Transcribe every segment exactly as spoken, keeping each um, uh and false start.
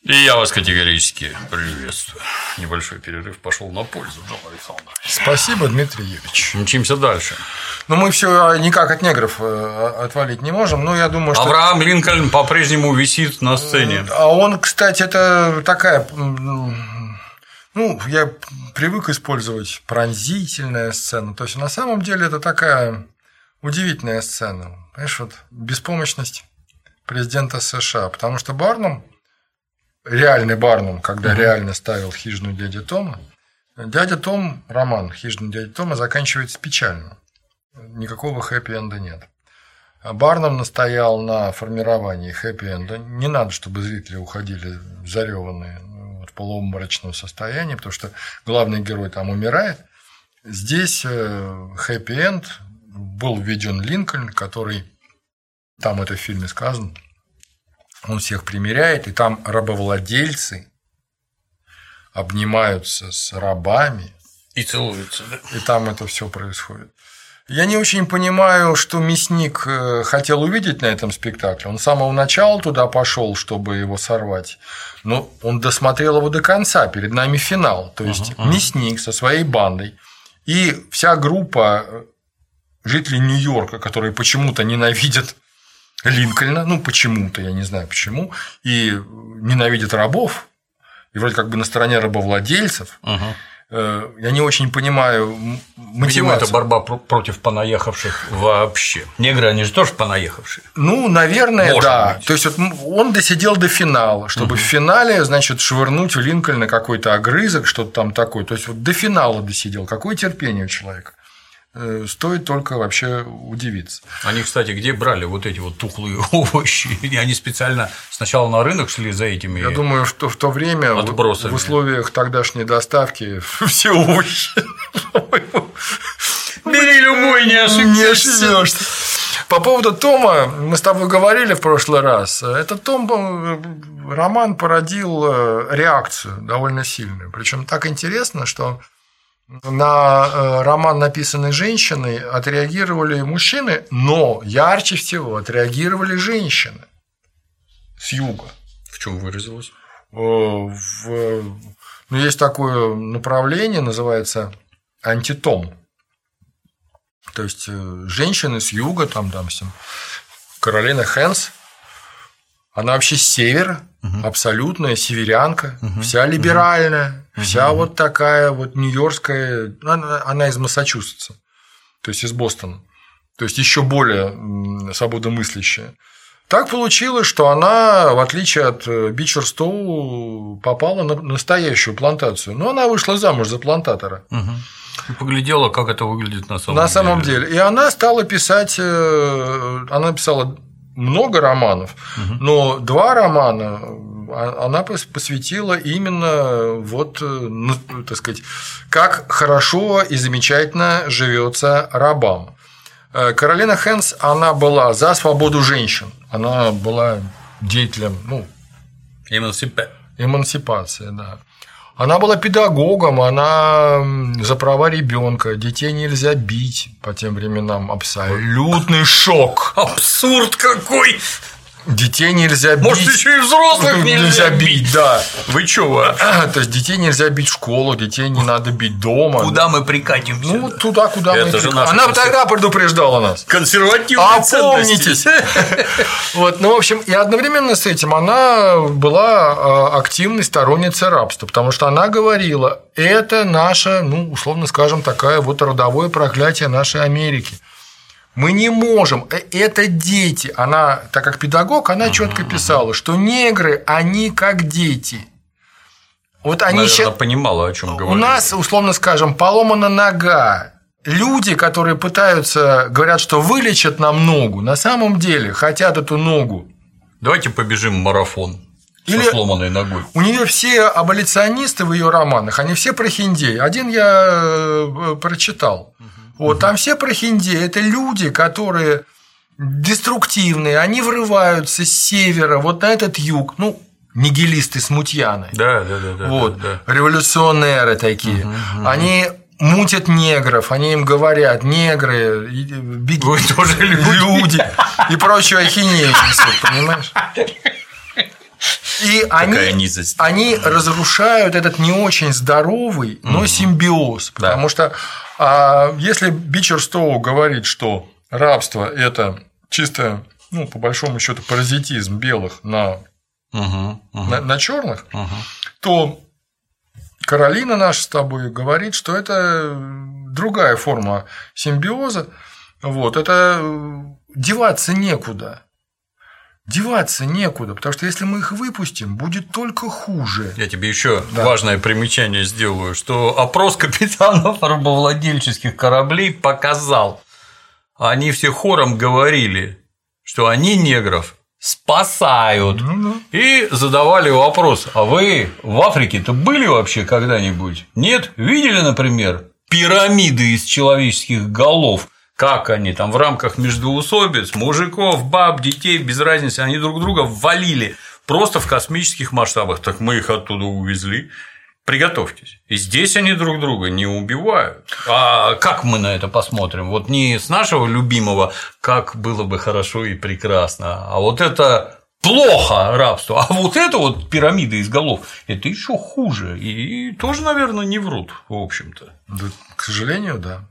И я вас категорически приветствую. Небольшой перерыв пошел на пользу, Джон Александрович. Спасибо, Дмитрий Юрьевич. Мчимся дальше. Но мы все никак от негров отвалить не можем. Но я думаю, что... Авраам Линкольн по-прежнему висит на сцене. А он, кстати, это такая... Ну, я привык использовать пронзительная сцена. То есть, на самом деле, это такая удивительная сцена. Понимаешь, вот беспомощность президента США. Потому что Барнум, реальный Барнум, когда угу. реально ставил «Хижину дяди Тома», дядя Том, роман «Хижина дяди Тома» заканчивается печально. Никакого хэппи-энда нет. Барнум настоял на формировании хэппи-энда. Не надо, чтобы зрители уходили зареванные в полуобморочном состоянии, потому что главный герой там умирает. Здесь хэппи-энд, был введен Линкольн, который, там это в фильме сказано, он всех примиряет, и там рабовладельцы обнимаются с рабами. И целуются, да? И там это все происходит. Я не очень понимаю, что мясник хотел увидеть на этом спектакле. Он с самого начала туда пошел, чтобы его сорвать. Но он досмотрел его до конца. Перед нами финал. То есть uh-huh, uh-huh. мясник со своей бандой и вся группа жителей Нью-Йорка, которые почему-то ненавидят Линкольна, ну почему-то, я не знаю почему, и ненавидят рабов, и вроде как бы на стороне рабовладельцев. Uh-huh. Я не очень понимаю мотивацию. Видимо, это борьба против понаехавших вообще. Негры, они же тоже понаехавшие. Ну, наверное, Может да. быть. То есть, вот он досидел до финала, чтобы угу. в финале, значит, швырнуть в Линкольна какой-то огрызок, что-то там такое. То есть, вот до финала досидел. Какое терпение у человека. Стоит только вообще удивиться. Они, кстати, где брали вот эти вот тухлые овощи? Они специально сначала на рынок шли за этими. Я думаю, что в то время отбросами. В условиях тогдашней доставки все овощи. Бери любой, не ошибешься. По поводу Тома мы с тобой говорили в прошлый раз. Этот Том, роман породил реакцию довольно сильную. Причем так интересно, что на роман, написанный женщиной, отреагировали мужчины, но ярче всего отреагировали женщины с юга. В чем выразилось? В... Ну, есть такое направление, называется антитом. То есть женщины с юга, там, допустим, Каролина Хэнс, она вообще с севера, угу. абсолютная северянка, угу. вся либеральная, угу. вся угу. вот такая вот нью-йоркская, она, она из Массачусетса, то есть из Бостона, то есть еще более свободомыслящая. Так получилось, что она, в отличие от Бичерстоу, попала на настоящую плантацию. Но она вышла замуж за плантатора. Угу. И поглядела, как это выглядит на самом на деле. На самом деле. И она стала писать, она писала много романов, угу. но два романа она посвятила именно вот, ну, так сказать, как хорошо и замечательно живется рабам. Каролина Хэнс, она была за свободу женщин, она была деятелем, ну, Эмансипа... эмансипации, да. Она была педагогом, она за права ребенка, детей нельзя бить по тем временам, абсолютный шок. Абсурд какой! Детей нельзя бить. Может, еще и взрослых нельзя, нельзя бить, бить, да. Вы чё вообще? То есть детей нельзя бить в школу, детей не надо бить дома. Куда мы прикатимся? Ну, вот туда, куда это мы же прикатимся. Она консер... тогда предупреждала нас. Консервативные ценности. Вот, ну, в общем, и одновременно с этим она была активной сторонницей рабства, потому что она говорила, это наше, ну, условно скажем, такое вот родовое проклятие нашей Америки. Мы не можем, это дети. Она, так как педагог, она четко писала, что негры, они как дети. Вот они Наверное, сейчас... понимала, о чем говорит. У нас, условно скажем, поломана нога. Люди, которые пытаются, говорят, что вылечат нам ногу, на самом деле хотят эту ногу. Давайте побежим в марафон. Или со сломанной ногой. У нее все аболиционисты в ее романах, они все прохиндеи. Один я прочитал. Вот, там все прохиндеи – это люди, которые деструктивные, они врываются с севера вот на этот юг, ну, нигилисты, смутьяны. Да, да, да, да. Вот, да, да. Революционеры такие. Угу, угу. Они мутят негров, они им говорят, негры, беги, вы тоже люди. люди и прочую ахинею несут, понимаешь? И они, они разрушают этот не очень здоровый, но mm-hmm. симбиоз. Потому да. что а, если Бичерстоу говорит, что рабство – это чисто, ну, по большому счету, паразитизм белых на, uh-huh, uh-huh. на, на черных, uh-huh. то Каролина наша с тобой говорит, что это другая форма симбиоза. Вот, это деваться некуда. Деваться некуда, потому что если мы их выпустим, будет только хуже. Я тебе еще да. важное примечание сделаю, что опрос капитанов рабовладельческих кораблей показал, они все хором говорили, что они негров спасают, ну, да. и задавали вопрос: а вы в Африке-то были вообще когда-нибудь? Нет? Видели, например, пирамиды из человеческих голов? Как они там в рамках междоусобиц, мужиков, баб, детей, без разницы, они друг друга валили просто в космических масштабах. Так мы их оттуда увезли. Приготовьтесь. И здесь они друг друга не убивают. А как мы на это посмотрим? Вот не с нашего любимого, как было бы хорошо и прекрасно, а вот это плохо рабство, а вот это вот пирамида из голов, это еще хуже. И тоже, наверное, не врут, в общем-то. Да, к сожалению, да.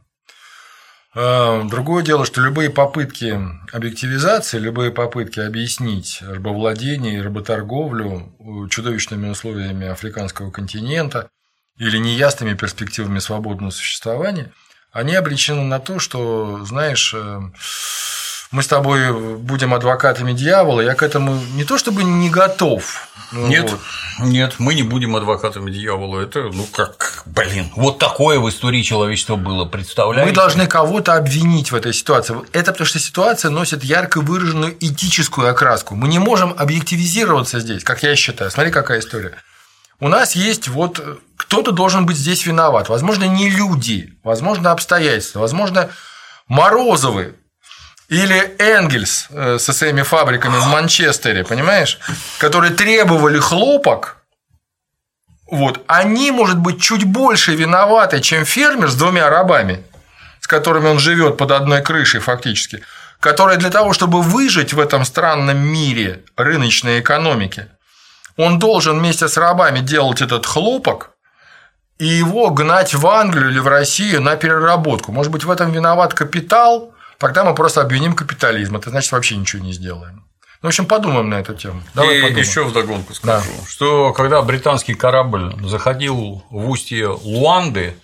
Другое дело, что любые попытки объективизации, любые попытки объяснить рабовладение и работорговлю чудовищными условиями африканского континента или неясными перспективами свободного существования, они обречены на то, что, знаешь, мы с тобой будем адвокатами дьявола, я к этому не то чтобы не готов. Нет, вот. Нет, мы не будем адвокатами дьявола. Это, ну как, блин, вот такое в истории человечества было, представляете? Мы должны кого-то обвинить в этой ситуации. Это потому что ситуация носит ярко выраженную этическую окраску. Мы не можем объективизироваться здесь, как я считаю. Смотри, какая история. У нас есть вот кто-то должен быть здесь виноват. Возможно, не люди, возможно, обстоятельства, возможно, Морозовы. Или Энгельс со своими фабриками в Манчестере, понимаешь, которые требовали хлопок, вот, они, может быть, чуть больше виноваты, чем фермер с двумя рабами, с которыми он живет под одной крышей фактически, которые для того, чтобы выжить в этом странном мире рыночной экономики, он должен вместе с рабами делать этот хлопок и его гнать в Англию или в Россию на переработку. Может быть, в этом виноват капитал. Тогда мы просто обвиним капитализм, это значит, вообще ничего не сделаем. Ну, в общем, подумаем на эту тему. Давай и подумаем. Еще вдогонку скажу, да. что когда британский корабль заходил в устье Луанды,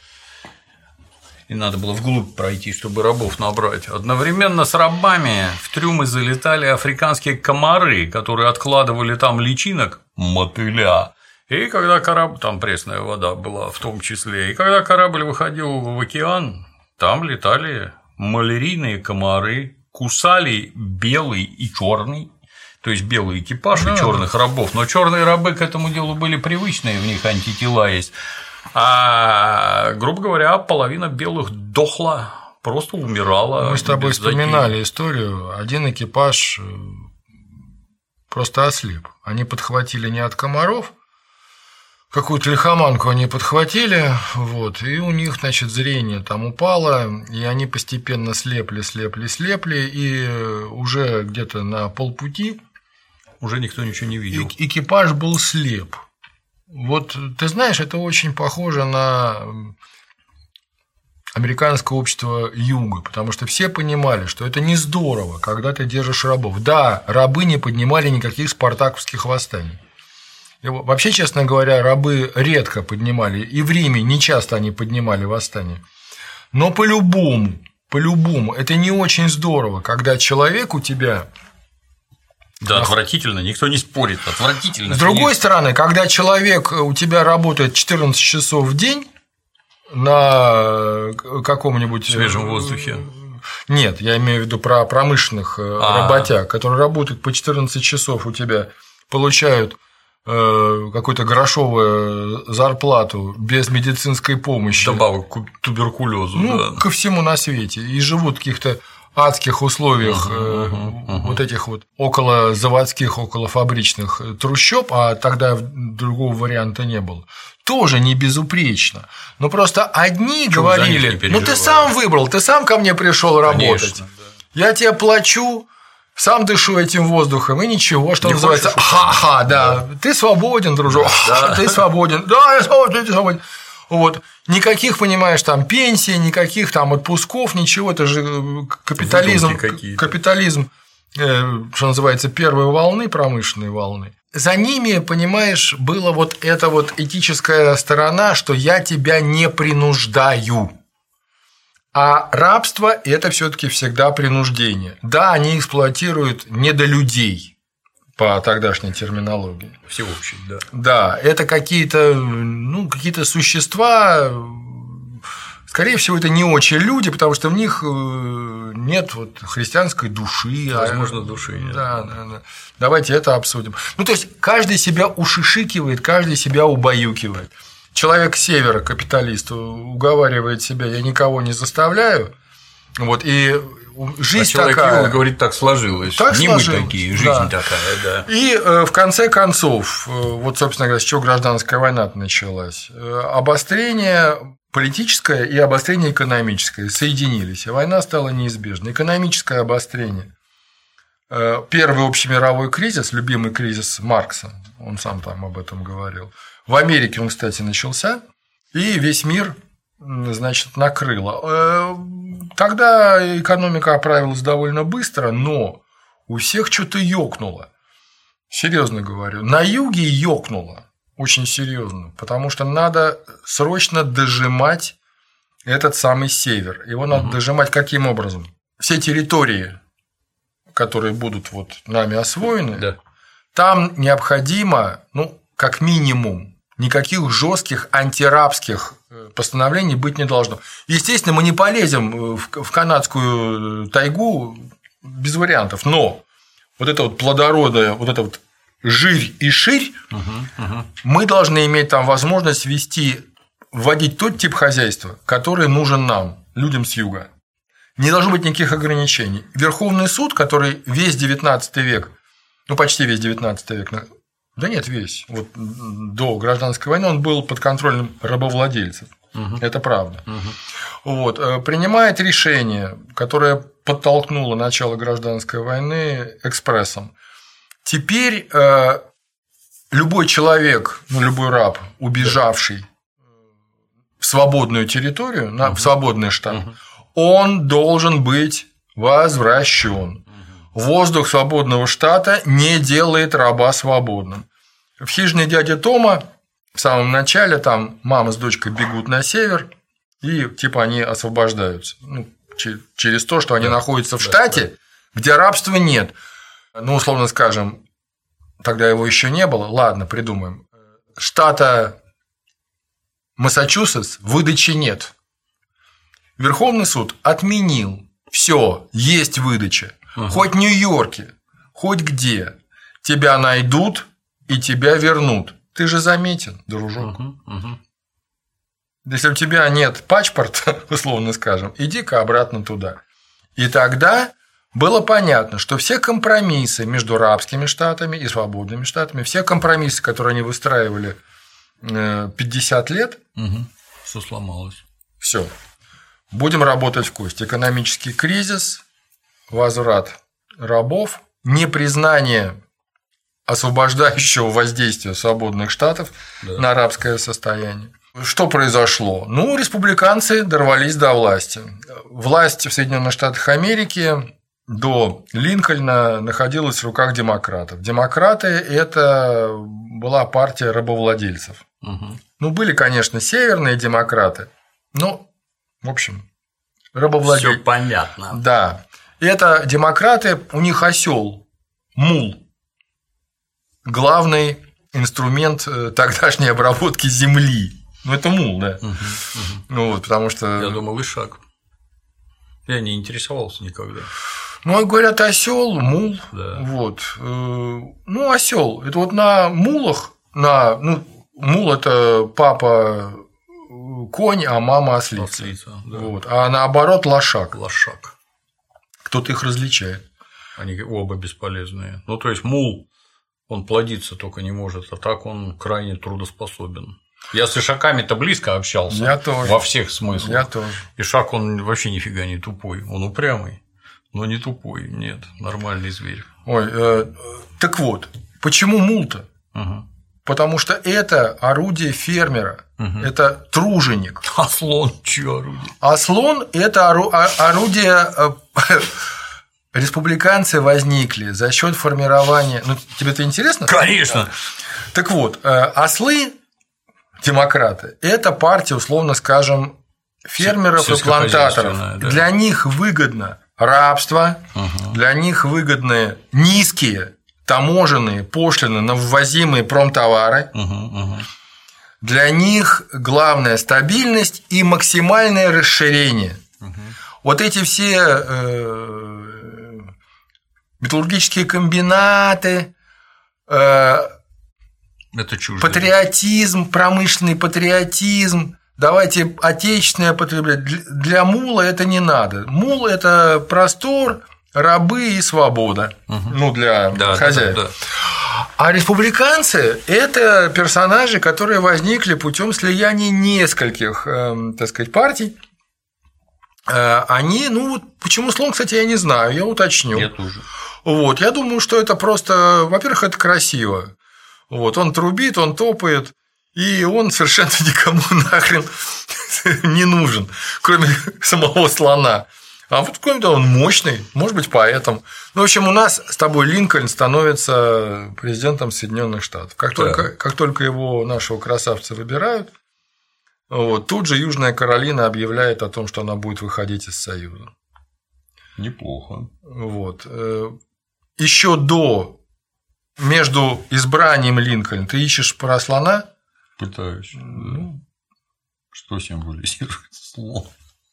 и надо было вглубь пройти, чтобы рабов набрать, одновременно с рабами в трюмы залетали африканские комары, которые откладывали там личинок мотыля. И когда корабль, там пресная вода была в том числе, и когда корабль выходил в океан, там летали малярийные комары, кусали белый и черный, то есть белый экипаж да. и черных рабов, но черные рабы к этому делу были привычные, в них антитела есть, а, грубо говоря, половина белых дохла, просто умирала. Мы с тобой вспоминали затеи. Историю, один экипаж просто ослеп, они подхватили не от комаров, какую-то лихоманку они подхватили, вот, и у них, значит, зрение там упало, и они постепенно слепли, слепли, слепли, и уже где-то на полпути уже никто ничего не видел. Экипаж был слеп. Вот, ты знаешь, это очень похоже на американское общество Юга, потому что все понимали, что это не здорово, когда ты держишь рабов. Да, рабы не поднимали никаких спартаковских восстаний. Вообще, честно говоря, рабы редко поднимали, и в Риме не часто они поднимали восстание. Но по-любому, по-любому, это не очень здорово, когда человек у тебя… Да, нах... отвратительно, никто не спорит, отвратительно. С другой стороны, когда человек у тебя работает четырнадцать часов в день на каком-нибудь… свежем воздухе. Нет, я имею в виду про промышленных А-а-а. работяг, которые работают по четырнадцать часов у тебя, получают… какую-то грошовую зарплату без медицинской помощи. Добавок к туберкулезу. Ну, да. ко всему на свете. И живут в каких-то адских условиях uh-huh, uh-huh, uh-huh. вот этих вот около заводских, около фабричных трущоб, а тогда другого варианта не было. Тоже не безупречно. Но просто одни Чего говорили: ну ты сам выбрал, ты сам ко мне пришел работать. Конечно, да. Я тебе плачу. Сам дышу этим воздухом, и ничего, что Не называется. Ха-ха, да. да. Ты свободен, дружок. Да. Ты свободен. Да, я свободен, ты свободен. Вот. Никаких, понимаешь, там пенсий, никаких там отпусков, ничего. Это же капитализм. Капитализм, что называется, первой волны, промышленной волны. За ними, понимаешь, была вот эта вот этическая сторона, что я тебя не принуждаю. А рабство – это все-таки всегда принуждение. Да, они эксплуатируют недолюдей по тогдашней терминологии. Всеобщей, да. Да, это какие-то, ну, какие-то существа, скорее всего, это не очень люди, потому что в них нет вот христианской души. Возможно, души нет. Да, да, да. Давайте это обсудим. Ну, то есть, каждый себя ушишикивает, каждый себя убаюкивает. Человек с севера, капиталист, уговаривает себя, я никого не заставляю. Вот, и жизнь а человек такая. Человек говорит, так сложилось. Так не сложилось. Мы такие, жизнь да. такая, да. И в конце концов, вот, собственно говоря, с чего гражданская война началась? Обострение политическое и обострение экономическое соединились, и война стала неизбежной. Экономическое обострение. Первый общемировой кризис, любимый кризис Маркса, он сам там об этом говорил. В Америке он, кстати, начался, и весь мир, значит, накрыло. Тогда экономика оправилась довольно быстро, но у всех что-то ёкнуло. Серьезно говорю. На юге ёкнуло. Очень серьезно. Потому что надо срочно дожимать этот самый север. Его надо угу. дожимать каким образом? Все территории, которые будут вот нами освоены, да. там необходимо, ну, как минимум, никаких жестких антирабских постановлений быть не должно. Естественно, мы не полезем в канадскую тайгу без вариантов, но вот это вот плодородное, вот это вот жирь и ширь, угу, угу. мы должны иметь там возможность вести, вводить тот тип хозяйства, который нужен нам, людям с юга. Не должно быть никаких ограничений. Верховный суд, который весь девятнадцатый век, ну почти весь девятнадцатый век, да нет, весь, вот до гражданской войны он был под контролем рабовладельцев. Угу. Это правда. Угу. Вот, принимает решение, которое подтолкнуло начало гражданской войны экспрессом. Теперь э, любой человек, ну любой раб, убежавший в свободную территорию, угу. на, в свободный штат, угу. он должен быть возвращен. Воздух свободного штата не делает раба свободным. В «Хижине дяди Тома» в самом начале там мама с дочкой бегут на север, и типа они освобождаются. Ну, через то, что они да, находятся в штате, да, где рабства нет. Ну, условно скажем, тогда его еще не было. Ладно, придумаем. Штата Массачусетс выдачи нет. Верховный суд отменил. Все, есть выдача. Угу. Хоть в Нью-Йорке, хоть где. Тебя найдут и тебя вернут. Ты же заметен, дружок. Угу, угу. Если у тебя нет паспорта, условно скажем, иди-ка обратно туда. И тогда было понятно, что все компромиссы между рабскими штатами и свободными штатами, все компромиссы, которые они выстраивали пятьдесят лет, угу. все сломалось. Все. Будем работать в кость. Экономический кризис, возврат рабов, непризнание освобождающего воздействия свободных штатов да. на рабское состояние. Что произошло? Ну, республиканцы дорвались до власти. Власть в Соединенных Штатах Америки до Линкольна находилась в руках демократов. Демократы – это была партия рабовладельцев. Угу. Ну, были, конечно, северные демократы, но, в общем, рабовладельцы. Все понятно. Да. Это демократы, у них осел, мул. Главный инструмент тогдашней обработки земли. Ну, это мул, да. Угу, угу. Ну, вот, потому что. Я думал, ишак. Я не интересовался никогда. Ну, говорят, осел, мул. Да. Вот. Ну, осел. Это вот на мулах, на. Ну, мул это папа конь, а мама ослица. ослица да. Вот. А наоборот, лошак. Лошак. Кто-то их различает. Они оба бесполезные. Ну, то есть мул, он плодиться только не может, а так он крайне трудоспособен. Я с ишаками-то близко общался. Я тоже. Во всех смыслах. Я тоже. Ишак, он вообще нифига не тупой, он упрямый. Но не тупой, нет, нормальный зверь. Ой, э, так вот, почему мул-то? Угу. Потому что это орудие фермера, угу. это труженик. А слон чье орудие? А слон – это орудие… Республиканцы возникли за счет формирования… Ну, тебе это интересно? Конечно. Так вот, ослы, демократы – это партия, условно скажем, фермеров и плантаторов. Да. Для них выгодно рабство, угу. для них выгодны низкие таможенные пошлины на ввозимые промтовары. Угу, угу. Для них главная стабильность и максимальное расширение. Угу. Вот эти все э, металлургические комбинаты, э, это чуждо. Патриотизм, промышленный патриотизм. Давайте отечественное потреблять. Для мула это не надо. Мул – это простор, рабы и свобода. Угу. Ну, для да, хозяев. Да, да, да. А республиканцы – это персонажи, которые возникли путем слияния нескольких, э, так сказать, партий. Э, они, ну вот почему слон, кстати, я не знаю, я уточню. Я тоже. Вот, я думаю, что это просто, во-первых, это красиво. Вот, он трубит, он топает. И он совершенно никому нахрен не нужен, кроме самого слона. А вот кроме-то он мощный, может быть, поэтому. Ну, в общем, у нас с тобой Линкольн становится президентом Соединенных Штатов. Как, да. только, как только его, нашего красавца, выбирают, вот, тут же Южная Каролина объявляет о том, что она будет выходить из Союза. Неплохо. Вот. Еще до, между избранием Линкольна, ты ищешь про слона? Пытаюсь. Да. Что символизирует слон?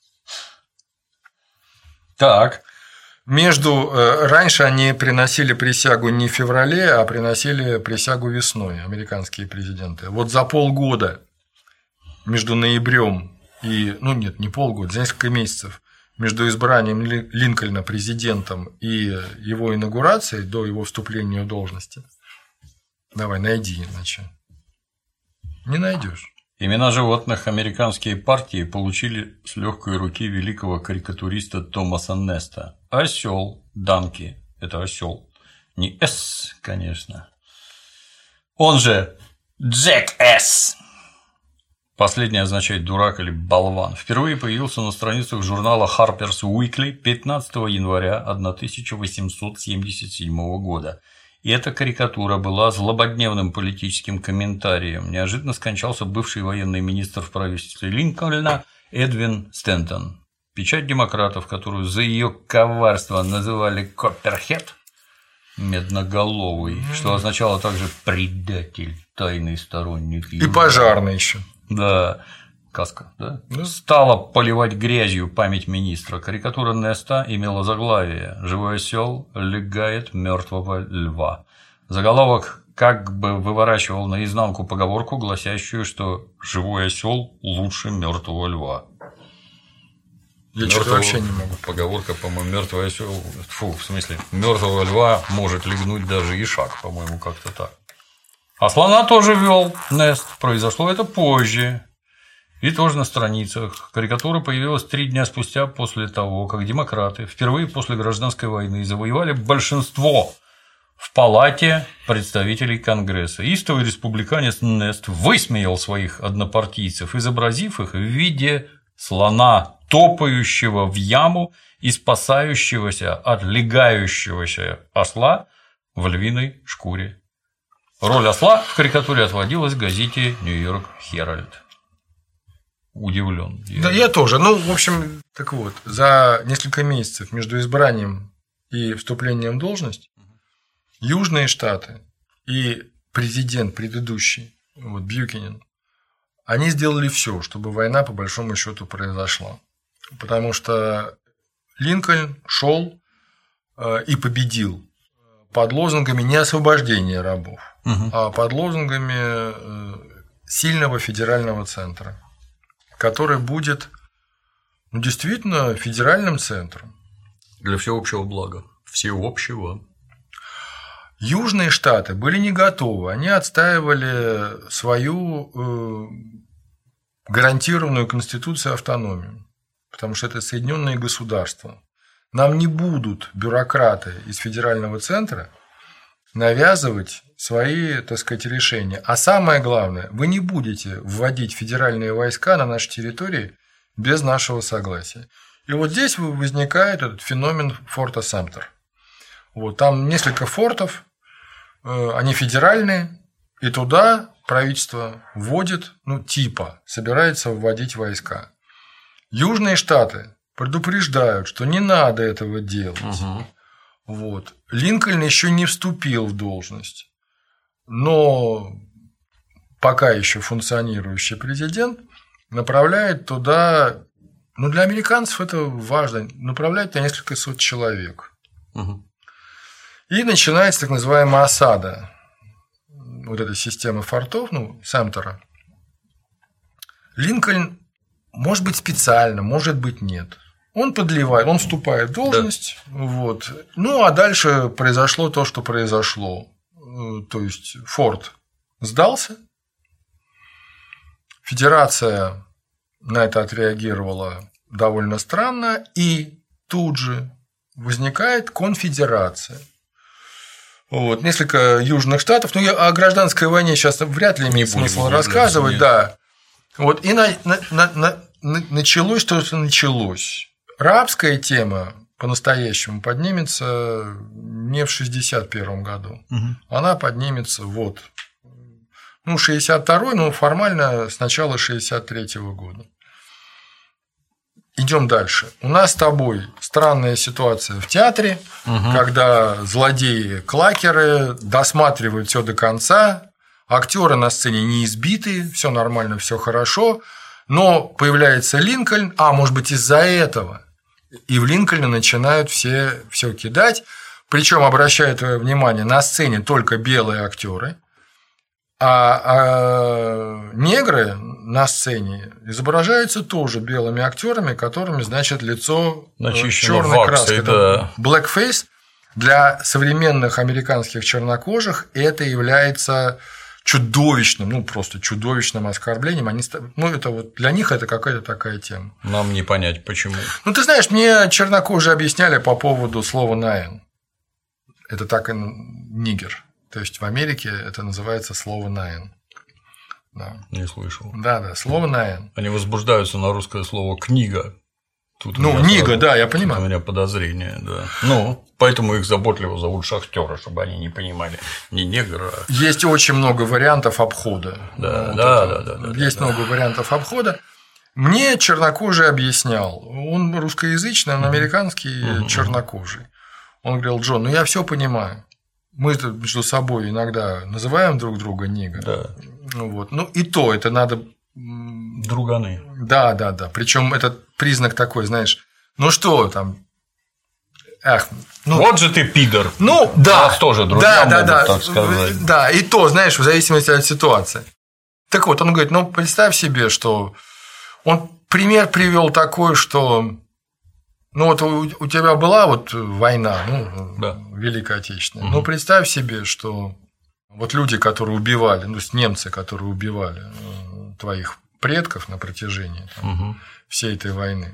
Так. Между… Раньше они приносили присягу не в феврале, а приносили присягу весной, американские президенты. Вот за полгода между ноябрем и… Ну, нет, не полгода, за несколько месяцев между избранием Линкольна президентом и его инаугурацией до его вступления в должности. Давай, найди, иначе. Не найдешь. Имена животных американские партии получили с легкой руки великого карикатуриста Томаса Неста. Осел, Данки – это осел, не С, конечно. Он же Джек С. Последнее означает дурак или болван. Впервые появился на страницах журнала Harper's Weekly пятнадцатого января тысяча восемьсот семьдесят седьмого года. И эта карикатура была злободневным политическим комментарием. Неожиданно скончался бывший военный министр в правительстве Линкольна Эдвин Стентон. Печать демократов, которую за ее коварство называли Копперхед, медноголовый, что означало также предатель, тайный сторонник. И пожарный еще. Да. Каска, да? Да. Стала поливать грязью память министра. Карикатура Неста имела заглавие «Живой осел легает мертвого льва». Заголовок как бы выворачивал наизнанку поговорку, гласящую, что живой осел лучше мертвого льва. Я мертвого... что-то вообще не могу. Поговорка, по-моему, мертвый осел. Фу, в смысле, мертвого льва может легнуть даже ишак, по-моему, как-то так. А слона тоже вел Нест. Произошло это позже. И тоже на страницах. Карикатура появилась три дня спустя после того, как демократы впервые после гражданской войны завоевали большинство в Палате представителей Конгресса. Истовый республиканец Нест высмеял своих однопартийцев, изобразив их в виде слона, топающего в яму и спасающегося от легающегося осла в львиной шкуре. Роль осла в карикатуре отводилась газете «Нью-Йорк Херальд». Удивлен. Да, я тоже. Ну, в общем, так вот, за несколько месяцев между избранием и вступлением в должность Южные Штаты и президент предыдущий, вот, Бьюкенен, они сделали все, чтобы война по большому счету произошла. Потому что Линкольн шел и победил под лозунгами не освобождения рабов, угу. а под лозунгами сильного федерального центра, который будет, ну, действительно федеральным центром. Для всеобщего блага. Всеобщего. Южные Штаты были не готовы. Они отстаивали свою э, гарантированную Конституцию автономию, потому что это Соединенные государства. нам не будут бюрократы из федерального центра навязывать свои, так сказать, решения. А самое главное, вы не будете вводить федеральные войска на нашей территории без нашего согласия. И вот здесь возникает этот феномен форта Самтер. Вот, там несколько фортов, они федеральные, и туда правительство вводит, ну, типа, собирается вводить войска. Южные штаты предупреждают, что не надо этого делать. Угу. Вот. Линкольн еще не вступил в должность, но пока еще функционирующий президент направляет туда, ну, для американцев это важно, направляет туда несколько сот человек. Угу. И начинается так называемая осада вот этой системы фортов, ну, Самтера. Линкольн, может быть, специально, может быть, нет. Он подливает, он вступает в должность. Да. Вот. Ну, а дальше произошло то, что произошло. То есть форт сдался. Федерация на это отреагировала довольно странно. И тут же возникает конфедерация. Вот. Несколько южных штатов. Ну, я о гражданской войне сейчас вряд ли имеет смысл рассказывать. Нет. Да. Вот. И на, на, на, на, началось то, что началось. Рабская тема по-настоящему поднимется не в шестьдесят первом году. Угу. Она поднимется вот. Ну, шестьдесят второй, но формально с начала шестьдесят третьего года. Идем дальше. У нас с тобой странная ситуация в театре, угу. когда злодеи-клакеры досматривают все до конца, актеры на сцене не избиты, все нормально, все хорошо, но появляется Линкольн, а может быть из-за этого, и в Линкольна начинают все, все кидать, причем обращаю твое внимание, на сцене только белые актеры. А, а негры на сцене изображаются тоже белыми актерами, которыми, значит, лицо черной краской. Да. Blackface для современных американских чернокожих это является чудовищным, ну просто чудовищным оскорблением. Они, ну, это вот для них это какая-то такая тема. Нам не понять, почему. Ну, ты знаешь, мне чернокожие объясняли по поводу слова «nine». Это так и нигер. То есть в Америке это называется слово «nine». Да. Не слышал. Да, да, слово «nine». Они возбуждаются на русское слово «книга». Тут ну, «нига», сразу, да, я понимаю. У меня подозрение, да. Ну, поэтому их заботливо зовут шахтеры, чтобы они не понимали, не негры. А... Есть очень много вариантов обхода. Да, вот да, да, да, да. Есть да, много да. вариантов обхода. Мне чернокожий объяснял. Он русскоязычный, он американский угу. чернокожий. Он говорил: Джон, ну я все понимаю. Мы между собой иногда называем друг друга нига. Да. Ну, вот. Ну и то это надо. Друганы. Да, да, да. Причем этот признак такой, знаешь, ну что там. Ах, ну, вот же ты пидор. Ну да. Нас тоже друзья да, могут, да, так сказать. Да, и то, знаешь, в зависимости от ситуации. Так вот, он говорит: ну представь себе, что он пример привел такой, что. Ну, вот у тебя была вот война, ну, да. Великая Отечественная. Угу. Ну, представь себе, что вот люди, которые убивали, ну, немцы, которые убивали твоих предков на протяжении там, угу. всей этой войны,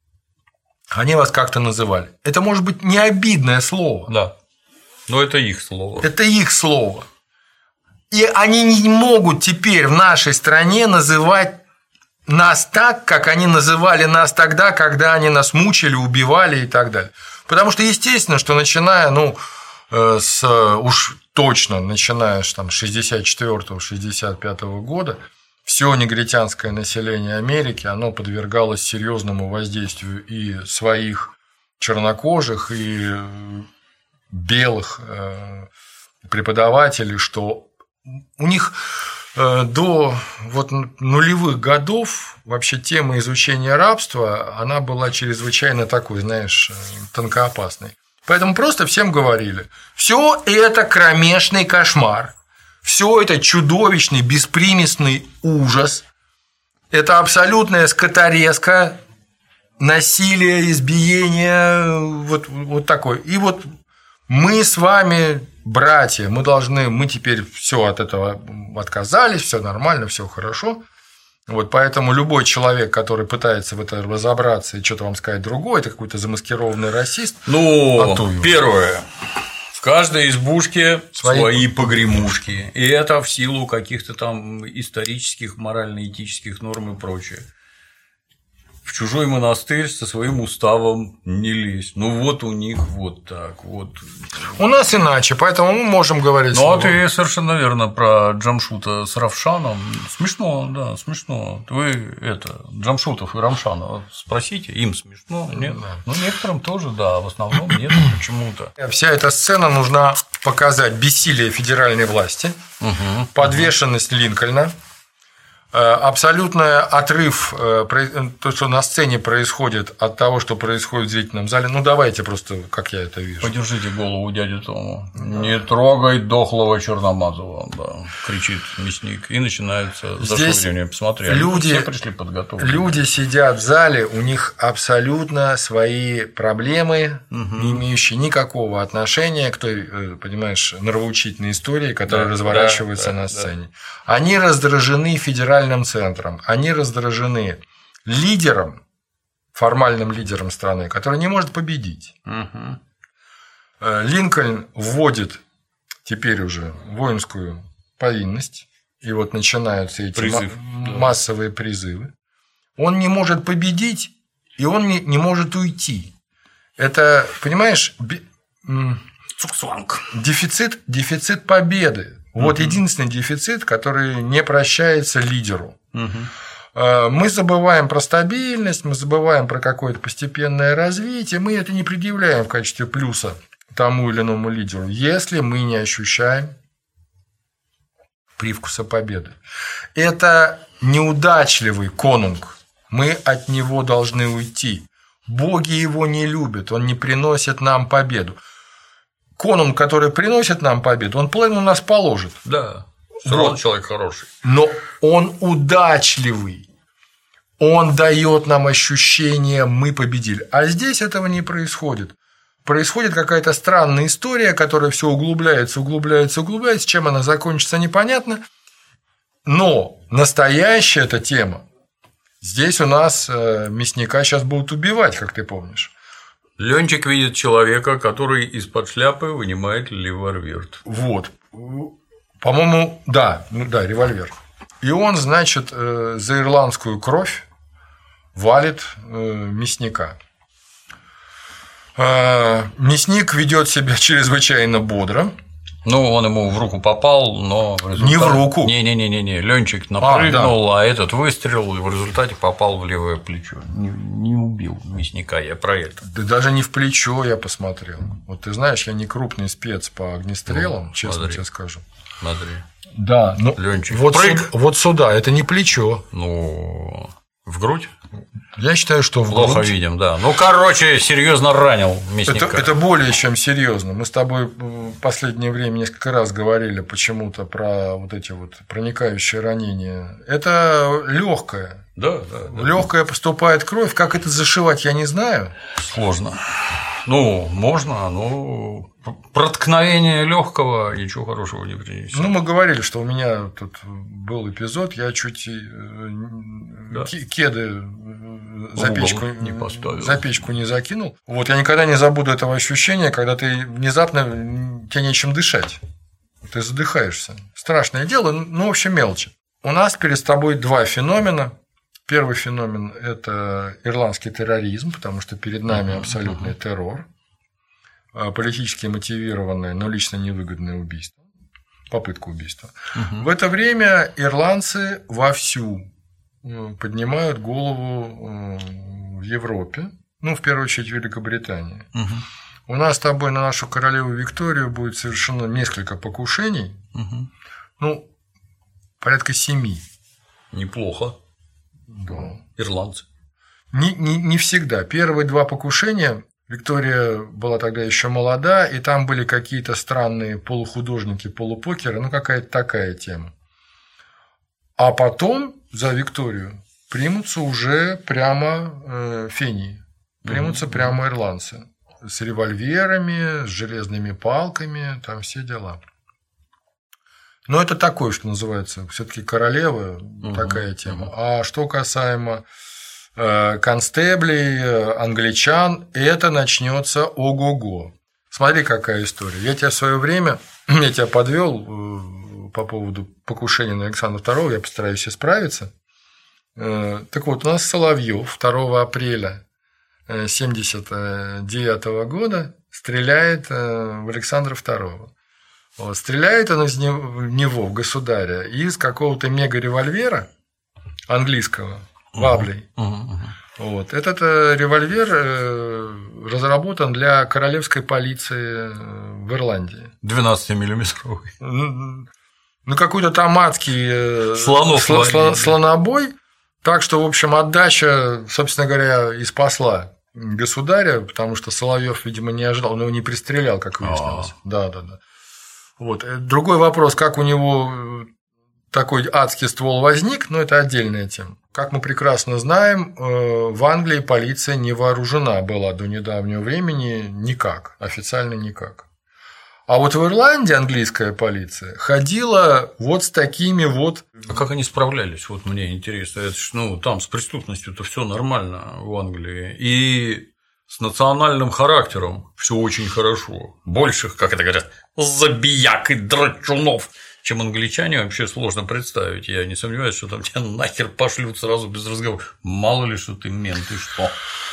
они вас как-то называли. Это может быть не обидное слово. Да. Но это их слово. Это их слово. И они не могут теперь в нашей стране называть нас так, как они называли нас тогда, когда они нас мучили, убивали и так далее. Потому что, естественно, что начиная, ну, с, уж точно, начиная с шестьдесят четвёртого — шестьдесят пятого года, все негритянское население Америки, оно подвергалось серьезному воздействию и своих чернокожих, и белых преподавателей, что у них до вот нулевых годов вообще тема изучения рабства, она была чрезвычайно такой, знаешь, тонкоопасной. Поэтому просто всем говорили: все это кромешный кошмар, все это чудовищный, беспримесный ужас, это абсолютная скоторезка, насилие, избиение, вот, вот такое. И вот мы с вами, братья, мы должны, мы теперь все от этого отказались, все нормально, все хорошо. Вот поэтому любой человек, который пытается в этом разобраться и что-то вам сказать другое, это какой-то замаскированный расист. Ну, первое. В каждой избушке свои, свои погремушки. И это в силу каких-то там исторических, морально-этических норм и прочее. В чужой монастырь со своим уставом не лезь. Ну вот у них вот так вот. У нас иначе, поэтому мы можем говорить. Ну, а ты совершенно верно про Джамшута с Равшаном. Смешно, да, смешно. Вы это, Джамшутов и Рамшана спросите, им смешно, нет? Да. Ну, некоторым тоже, да, а в основном нет почему-то. Вся эта сцена нужна показать бессилие федеральной власти, угу, подвешенность угу. Линкольна. Абсолютный отрыв, то, что на сцене происходит, от того, что происходит в зрительном зале. Ну, давайте просто, как я это вижу. Подержите голову дяди Тому. Да. Не трогай дохлого Черномазова, да, кричит мясник. И начинается зашуривание. Посмотри, люди, все пришли подготовлены. Люди сидят в зале, у них абсолютно свои проблемы, угу. не имеющие никакого отношения к той, понимаешь, нравоучительной истории, которая да, разворачивается да, на сцене. Да. Они раздражены федеральным центром, они раздражены лидером, формальным лидером страны, который не может победить. Угу. Линкольн вводит теперь уже воинскую повинность, и вот начинаются эти Призыв, ма- да. массовые призывы. Он не может победить, и он не, не может уйти. Это, понимаешь, би- дефицит, дефицит победы. Вот угу. единственный дефицит, который не прощается лидеру. Угу. Мы забываем про стабильность, мы забываем про какое-то постепенное развитие, мы это не предъявляем в качестве плюса тому или иному лидеру, если мы не ощущаем привкуса победы. Это неудачливый конунг, мы от него должны уйти. Боги его не любят, он не приносит нам победу. Конунг, который приносит нам победу, он половину нас положит. Да, все равно вот. Человек хороший. Но он удачливый. Он дает нам ощущение, мы победили. А здесь этого не происходит. Происходит какая-то странная история, которая все углубляется, углубляется, углубляется. Чем она закончится, непонятно. Но настоящая эта тема. Здесь у нас мясника сейчас будут убивать, как ты помнишь. Ленчик видит человека, который из-под шляпы вынимает револьвер. Вот. По-моему, да, ну да, револьвер. И он, значит, за ирландскую кровь валит мясника. Мясник ведет себя чрезвычайно бодро. Ну, он ему в руку попал, но в результате... Не в руку. Не-не-не, Ленчик напрыгнул, а, да. а этот выстрел в результате попал в левое плечо. Не, не убил мясника, я про это. Да даже не в плечо я посмотрел. Вот ты знаешь, я не крупный спец по огнестрелам, ну, честно смотри. тебе скажу. Смотри. Да, ну Ленчик. Вот, сюда, вот сюда, это не плечо. Ну, в грудь? Я считаю, что в Плохо грудь. видим, да. Ну, короче, серьезно ранил мясника. Это, это более чем серьезно. Мы с тобой в последнее время несколько раз говорили почему-то про вот эти вот проникающие ранения. Это легкое. Да, да. да. Легкая поступает кровь. Как это зашивать, я не знаю. Сложно. Ну, можно, но проткновение легкого ничего хорошего не принесет. Ну, мы говорили, что у меня тут был эпизод, я чуть да. кеды за печку не поставил. За печку не закинул. Вот я никогда не забуду этого ощущения, когда ты внезапно тебе нечем дышать. Ты задыхаешься. Страшное дело, ну, в общем, мелочи. У нас перед тобой два феномена. Первый феномен – это ирландский терроризм, потому что перед нами абсолютный террор, политически мотивированное, но лично невыгодное убийство, попытка убийства. Угу. В это время ирландцы вовсю поднимают голову в Европе, ну, в первую очередь, в Великобритании. Угу. У нас с тобой на нашу королеву Викторию будет совершено несколько покушений, угу. ну, порядка семи. Неплохо. Да. Ирландцы. Не, не, не всегда. Первые два покушения Виктория была тогда еще молода, и там были какие-то странные полухудожники, полупокеры, ну какая-то такая тема. А потом за Викторию примутся уже прямо э, фении, примутся mm-hmm. прямо ирландцы с револьверами, с железными палками, там все дела. Но это такое, что называется, все-таки королева, угу, такая тема. Угу. А что касаемо э, констеблей, англичан, это начнется ого-го. Смотри, какая история. Я тебя в свое время, я тебя подвел э, по поводу покушения на Александра второго, я постараюсь исправиться. Э, так вот, у нас Соловьев второго апреля тысяча девятьсот семьдесят девятого года стреляет э, в Александра второго. Вот, стреляет он из него, в государя, из какого-то мега-револьвера английского, Ваблей. Uh-huh. Uh-huh. Вот. Этот револьвер разработан для королевской полиции в Ирландии. двенадцатимиллиметровый. Ну, какой-то там адский Слонов слон, слон, слонобой. Так что, в общем, отдача, собственно говоря, и спасла государя, потому что Соловьев, видимо, не ожидал, он его не пристрелял, как выяснилось. Да, да, да. Вот. Другой вопрос, как у него такой адский ствол возник, но это отдельная тема. Как мы прекрасно знаем, в Англии полиция не вооружена была до недавнего времени никак, официально никак. А вот в Ирландии английская полиция ходила вот с такими вот… А как они справлялись? Вот мне интересно. Это, ну, там с преступностью-то все нормально в Англии. И с национальным характером все очень хорошо. Больших, как это говорят, забияк и драчунов, чем англичане, вообще сложно представить. Я не сомневаюсь, что там тебя нахер пошлют сразу без разговора. Мало ли, что ты мент и что.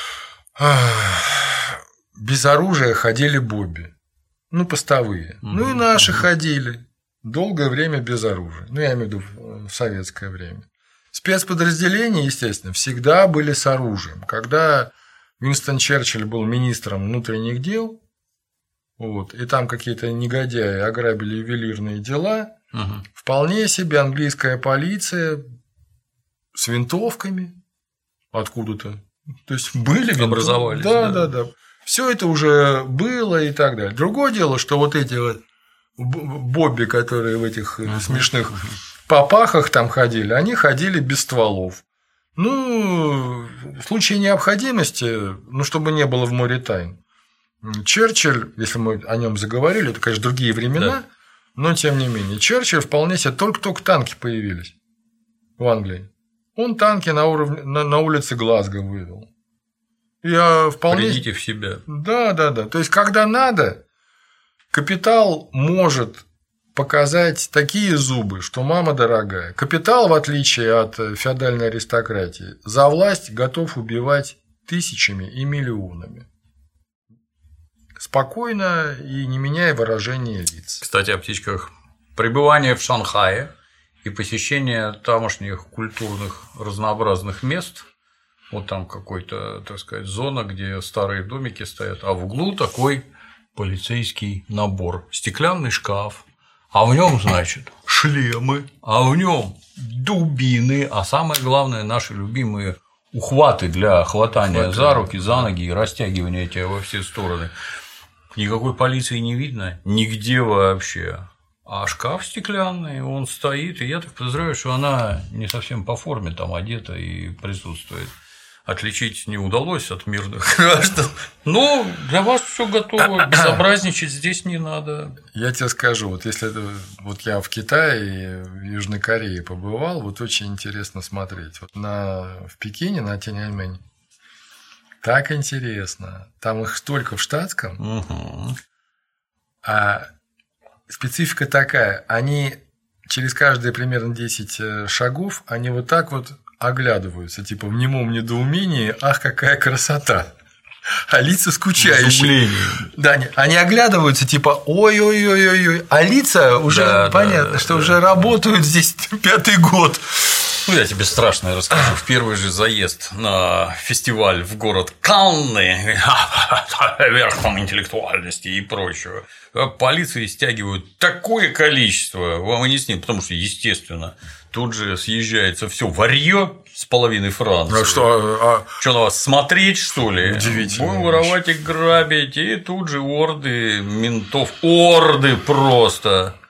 Без оружия ходили бобби. Ну, постовые. Mm-hmm. Ну, и наши mm-hmm. ходили. Долгое время без оружия. Ну, я имею в виду в советское время. Спецподразделения, естественно, всегда были с оружием. Когда Уинстон Черчилль был министром внутренних дел, вот, и там какие-то негодяи ограбили ювелирные дела, угу. вполне себе английская полиция с винтовками откуда-то. То есть были винтовки. Образовались. Да, да, да. да. Все это уже было и так далее. Другое дело, что вот эти вот бобби, которые в этих uh-huh. смешных попахах там ходили, они ходили без стволов. Ну, в случае необходимости, ну, чтобы не было в море тайн. Черчилль, если мы о нем заговорили, это, конечно, другие времена, да. но тем не менее, Черчилль вполне себе только-только танки появились в Англии. Он танки на, уровне, на, на улице Глазго вывел. Я вполне… Придите в себя. Да, да, да. То есть, когда надо, капитал может показать такие зубы, что мама дорогая. Капитал, в отличие от феодальной аристократии, за власть готов убивать тысячами и миллионами. Спокойно и не меняя выражения лиц. Кстати, о птичках. Пребывание в Шанхае и посещение тамошних культурных разнообразных мест. Вот там какой-то, так сказать, зона, где старые домики стоят, а в углу такой полицейский набор. Стеклянный шкаф, а в нем, значит, шлемы, а в нем дубины, а самое главное, наши любимые ухваты для хватания Хватает. за руки, за ноги и растягивания тебя во все стороны. Никакой полиции не видно, нигде вообще. А шкаф стеклянный, он стоит, и я так подозреваю, что она не совсем по форме там одета и присутствует. Отличить не удалось от мирных граждан. Но для вас все готово, безобразничать здесь не надо. Я тебе скажу, вот если это, вот я в Китае и в Южной Корее побывал, вот очень интересно смотреть. Вот на, в Пекине, на Тяньаньмэнь, так интересно. Там их столько в штатском, угу. а специфика такая, они через каждые примерно десять шагов, они вот так вот оглядываются, типа в немом недоумении, ах, какая красота. А лица скучающие. Да, они оглядываются, типа ой-ой-ой-ой-ой. А лица уже да, понятно, да, что да, уже да. работают здесь пятый год. Ну, я тебе страшное расскажу. В первый же заезд на фестиваль в город Канны, верхом интеллектуальности и прочего, полиции стягивают такое количество, вам и не сним, потому что, естественно, тут же съезжается все варьё с половины Франции. А что, а... что на вас смотреть, что ли? Удивительно. Будем воровать и грабить, и тут же орды ментов, орды просто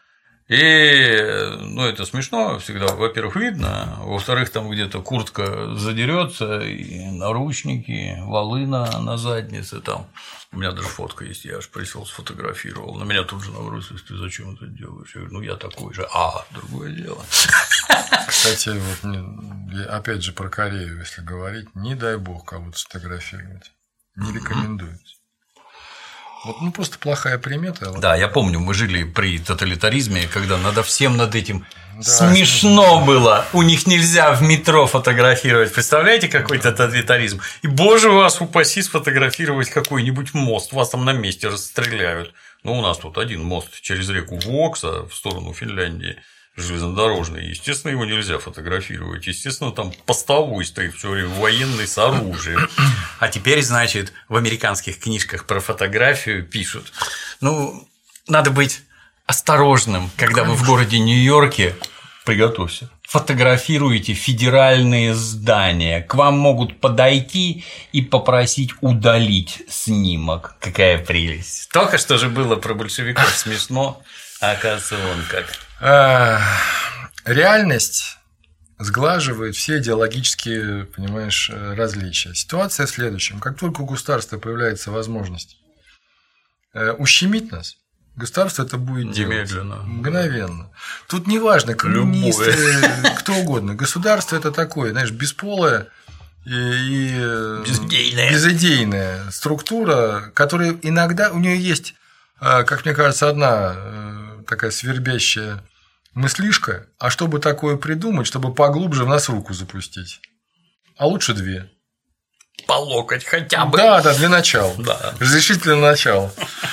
И, ну, это смешно всегда, во-первых, видно, во-вторых, там где-то куртка задерется, и наручники, волына на заднице там. У меня даже фотка есть, я аж присел, сфотографировал. На меня тут же набросились: ты зачем это делаешь? Я говорю: ну, я такой же. А, другое дело. Кстати, вот опять же про Корею, если говорить, не дай бог кого-то сфотографировать. Не рекомендуется. Вот, ну, просто плохая примета. Вот. Да, я помню, мы жили при тоталитаризме, когда надо всем над этим да, смешно да. было. У них нельзя в метро фотографировать. Представляете, какой тоталитаризм? И, боже вас упаси, сфотографировать какой-нибудь мост. Вас там на месте расстреляют. Ну, у нас тут один мост через реку Вокса в сторону Финляндии. Железнодорожный, естественно, его нельзя фотографировать. Естественно, там постовой стоит все время военный с оружием. А теперь, значит, в американских книжках про фотографию пишут: ну, надо быть осторожным, когда Конечно. Вы в городе Нью-Йорке, приготовься, фотографируете федеральные здания. К вам могут подойти и попросить удалить снимок. Какая прелесть. Только что же было про большевиков смешно, а оказывается, вон как. Реальность сглаживает все идеологические, понимаешь, различия. Ситуация в следующем. Как только у государства появляется возможность ущемить нас, государство это будет делать мгновенно. Тут не важно, коммунисты, Любое. Кто угодно. Государство это такое, знаешь, бесполое и, и безидейная. безидейная структура, которая иногда у нее есть, как мне кажется, одна такая свербящая мыслишка, а чтобы такое придумать, чтобы поглубже в нас руку запустить. А лучше две. По локоть хотя бы. Да, да, для начала. Да. Разрешительно начало.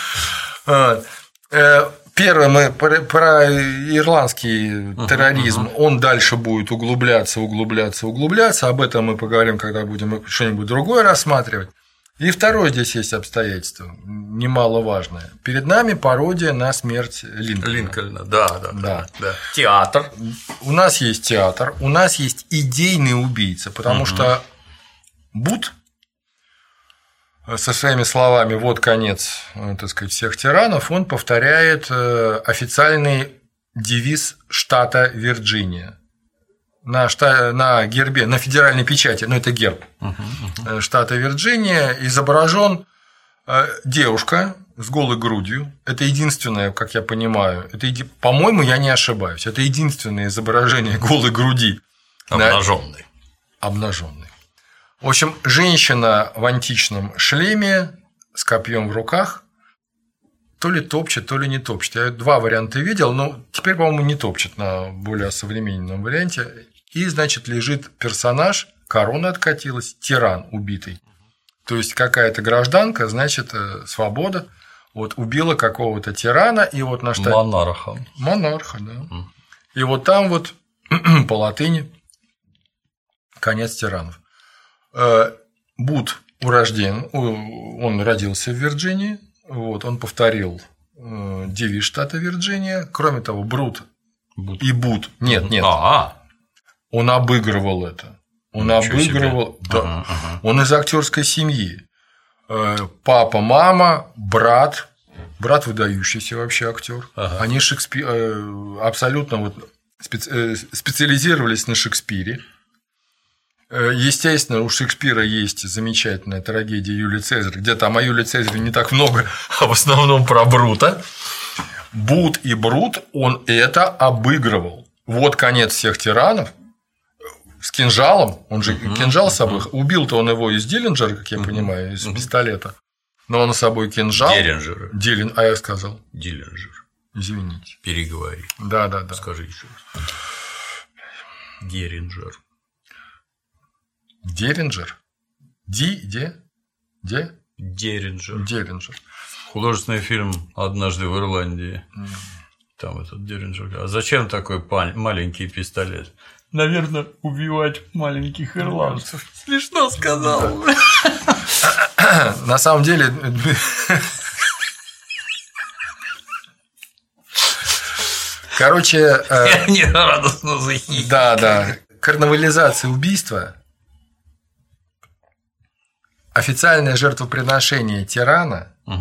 Первое, мы про ирландский терроризм, uh-huh, uh-huh. он дальше будет углубляться, углубляться, углубляться. Об этом мы поговорим, когда будем что-нибудь другое рассматривать. И второе здесь есть обстоятельство, немаловажное. Перед нами пародия на смерть Линкольна. Линкольна, да, да, да, да. Театр. У нас есть театр, у нас есть идейный убийца, потому угу. что Бут со своими словами «вот конец, так сказать, всех тиранов», он повторяет официальный девиз штата Вирджиния. На, шта... на гербе, на федеральной печати, ну это герб uh-huh, uh-huh. штата Вирджиния, изображен девушка с голой грудью. Это единственное, как я понимаю, это еди... по-моему, я не ошибаюсь, это единственное изображение голой груди. Обнаженной. На... Обнаженной. В общем, женщина в античном шлеме с копьем в руках. То ли топчет, то ли не топчет. Я два варианта видел, но теперь, по-моему, не топчет на более современном варианте. И, значит, лежит персонаж, корона откатилась, тиран убитый. То есть какая-то гражданка, значит, свобода, вот убила какого-то тирана, и вот на штате... Монарха. Монарха, да. И вот там вот по латыни конец тиранов. Бут урожден, он родился в Вирджинии. Вот, он повторил девиз штата Вирджиния. Кроме того, Брут Бут. и Бут. Нет, нет. А-а. Он обыгрывал это. Он Ничего обыгрывал. Да. Ага, ага. Он из актерской семьи. Папа, мама, брат. Брат выдающийся вообще актер. Ага. Они Шекспир... абсолютно вот специализировались на Шекспире. Естественно, у Шекспира есть замечательная трагедия Юлий Цезарь, где там о Юлии Цезаре не так много, а в основном про Брута. Бут и Брут он это обыгрывал. Вот конец всех тиранов. С кинжалом, он же uh-huh, кинжал с собой, uh-huh. убил-то он его из Диллинджера, как я uh-huh, понимаю, из uh-huh. пистолета. Но он с собой кинжал. Диллинджера. Диллин... А я сказал. Диллинджер. Извините. Переговори. Да, да, да. Скажи еще раз. Геринджер. Деринджер? Ди, де? Де? Деринджер. Деринджер. Художественный фильм «Однажды в Ирландии». Mm. Там этот Деринджер. А зачем такой маленький пистолет? Наверное, убивать маленьких ирландцев. Смешно сказал. На самом деле... Короче... Они радостно захихикали. Да, да. Карнавализация убийства. Официальное жертвоприношение тирана угу.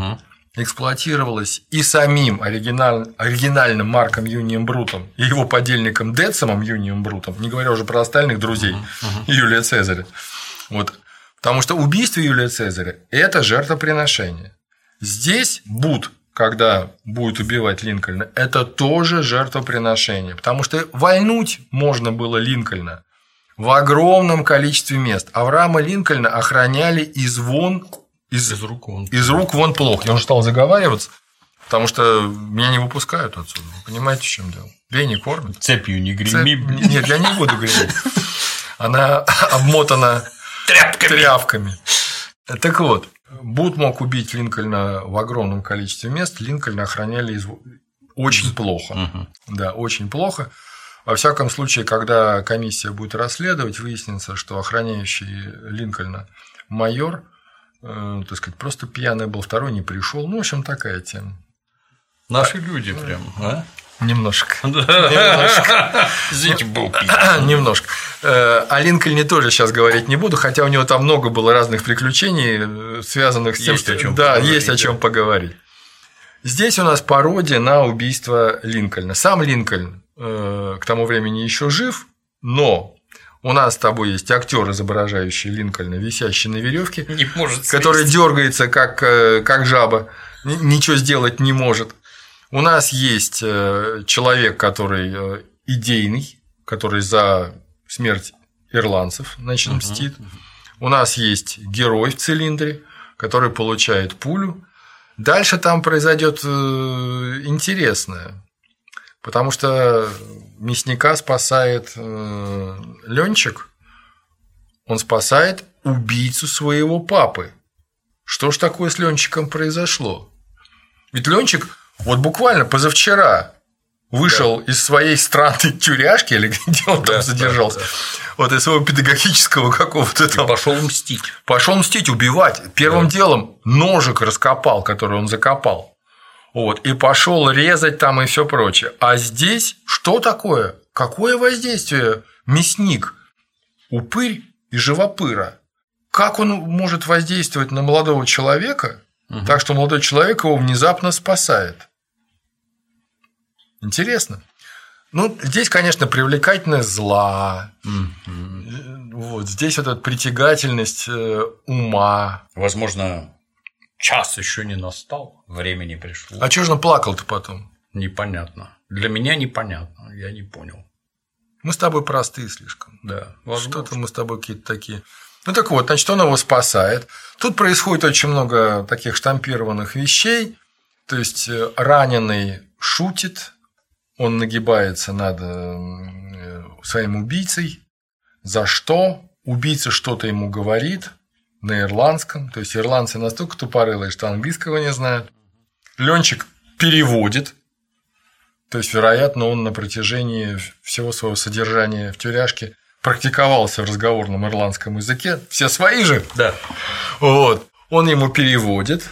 эксплуатировалась и самим оригиналь... оригинальным Марком Юнием Брутом, и его подельником Децимом Юнием Брутом, не говоря уже про остальных друзей uh-huh. Uh-huh. Юлия Цезаря. Вот. Потому что убийство Юлия Цезаря – это жертвоприношение. Здесь Бут, когда будет убивать Линкольна, это тоже жертвоприношение. Потому что вальнуть можно было Линкольна в огромном количестве мест. Авраама Линкольна охраняли из вон Из, из, рук вон. из рук вон плохо. Я уже стал заговариваться, потому что меня не выпускают отсюда. Вы понимаете, в чем дело? Бей не кормят. Цепью не греми. Цеп... Нет, я не буду греметь. Она обмотана тряпками. тряпками. Так вот, Бут мог убить Линкольна в огромном количестве мест. Линкольна охраняли из... очень плохо. Угу. Да, очень плохо. Во всяком случае, когда комиссия будет расследовать, выяснится, что охраняющий Линкольна майор, э, так сказать, просто пьяный был, второй не пришел. Ну, в общем, такая тема. Наши люди прям, а? Немножко. Немножко. Зить был пьяный. Немножко. О Линкольне тоже сейчас говорить не буду, хотя у него там много было разных приключений, связанных с тем, есть что... о чем да, поговорить, есть о чем да. поговорить. Здесь у нас пародия на убийство Линкольна. Сам Линкольн э, к тому времени еще жив, но у нас с тобой есть актер, изображающий Линкольна, висящий на веревке, не может который дергается как, как жаба, ничего сделать не может. У нас есть человек, который идейный, который за смерть ирландцев, значит, мстит. Uh-huh. У нас есть герой в цилиндре, который получает пулю. Дальше там произойдет интересное, потому что мясника спасает Ленчик, он спасает убийцу своего папы. Что ж такое с Ленчиком произошло? Ведь Ленчик вот буквально позавчера вышел да. из своей странной тюряшки, или где он да, там задержался, да, да. вот из своего педагогического какого-то там. И пошел мстить. Пошел мстить, убивать. Первым да. делом ножик раскопал, который он закопал. Вот, и пошел резать там и все прочее. А здесь что такое? Какое воздействие мясник, упырь и живопыра? Как он может воздействовать на молодого человека, угу. так что молодой человек его внезапно спасает? Интересно. Ну, здесь, конечно, привлекательность зла. Mm-hmm. Вот, здесь вот эта притягательность ума. Возможно, час еще не настал, время не пришло. А чего же он плакал-то потом? Непонятно. Для меня непонятно, я не понял. Мы с тобой простые слишком. Да. Что-то мы с тобой какие-то такие. Ну так вот, значит, он его спасает. Тут происходит очень много таких штампированных вещей. То есть раненый шутит. Он нагибается над своим убийцей. За что? Убийца что-то ему говорит на ирландском. То есть ирландцы настолько тупорылые, что английского не знают. Ленчик переводит. То есть, вероятно, он на протяжении всего своего содержания в тюряшке практиковался в разговорном ирландском языке. Все свои же. Да. Вот. Он ему переводит.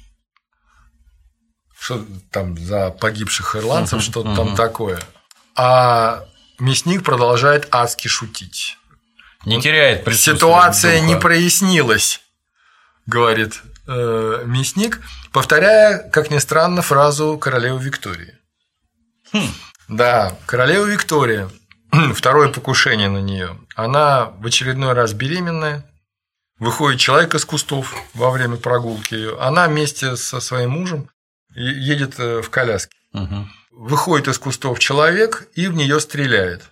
Что там за погибших ирландцев, uh-huh, что-то uh-huh. там такое. А мясник продолжает адски шутить. Не Он... теряет присутствие. Ситуация духа. Не прояснилась, говорит э, мясник, повторяя, как ни странно, фразу королевы Виктории. Хм. Да, королева Виктория, второе покушение на нее. Она в очередной раз беременная. Выходит человек из кустов во время прогулки. Она вместе со своим мужем едет в коляске. Угу. Выходит из кустов человек и в нее стреляет.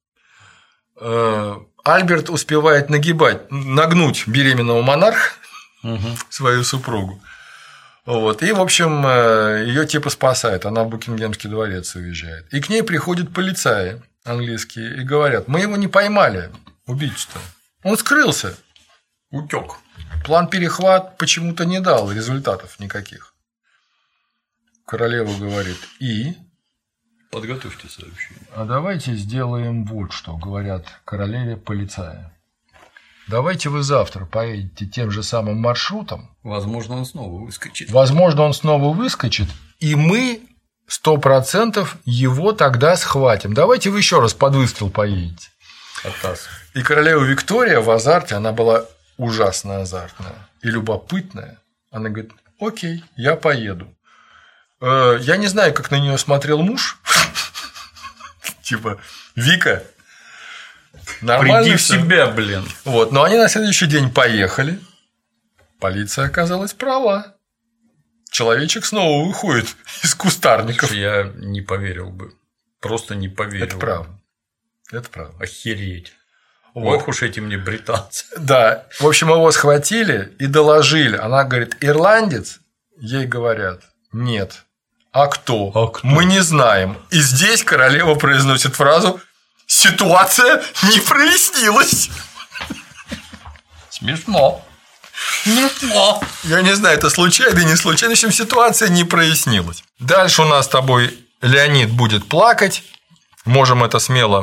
Альберт успевает нагибать, нагнуть беременного монарха, угу. свою супругу. Вот. И, в общем, ее типа спасает. Она в Букингемский дворец уезжает. И к ней приходят полицаи английские и говорят: мы его не поймали, убийцу-то. Он скрылся. Утек. План перехват почему-то не дал результатов никаких. Королева говорит: и? Подготовьте сообщение. А давайте сделаем вот что, говорят королеве полицаи. Давайте вы завтра поедете тем же самым маршрутом. Возможно, он снова выскочит. Возможно, он снова выскочит, и мы сто процентов его тогда схватим. Давайте вы еще раз под выстрел поедете. Атас. И королева Виктория в азарте, она была ужасно азартная и любопытная. Она говорит: окей, я поеду. Я не знаю, как на нее смотрел муж. Типа, Вика, нормально. Приди в себя, блин. Вот, но они на следующий день поехали. Полиция оказалась права. Человечек снова выходит из кустарников. Я не поверил бы. Просто не поверил. Это правда. Это правда. Охереть. Вот. Ох уж эти мне британцы. Да. В общем, его схватили и доложили. Она говорит, ирландец? Ей говорят, нет. А кто? А кто? Мы не знаем. И здесь королева произносит фразу «Ситуация не прояснилась». Смешно. Смешно. Я не знаю, это случайно или не случайно. В общем, ситуация не прояснилась. Дальше у нас с тобой Леонид будет плакать. Можем это смело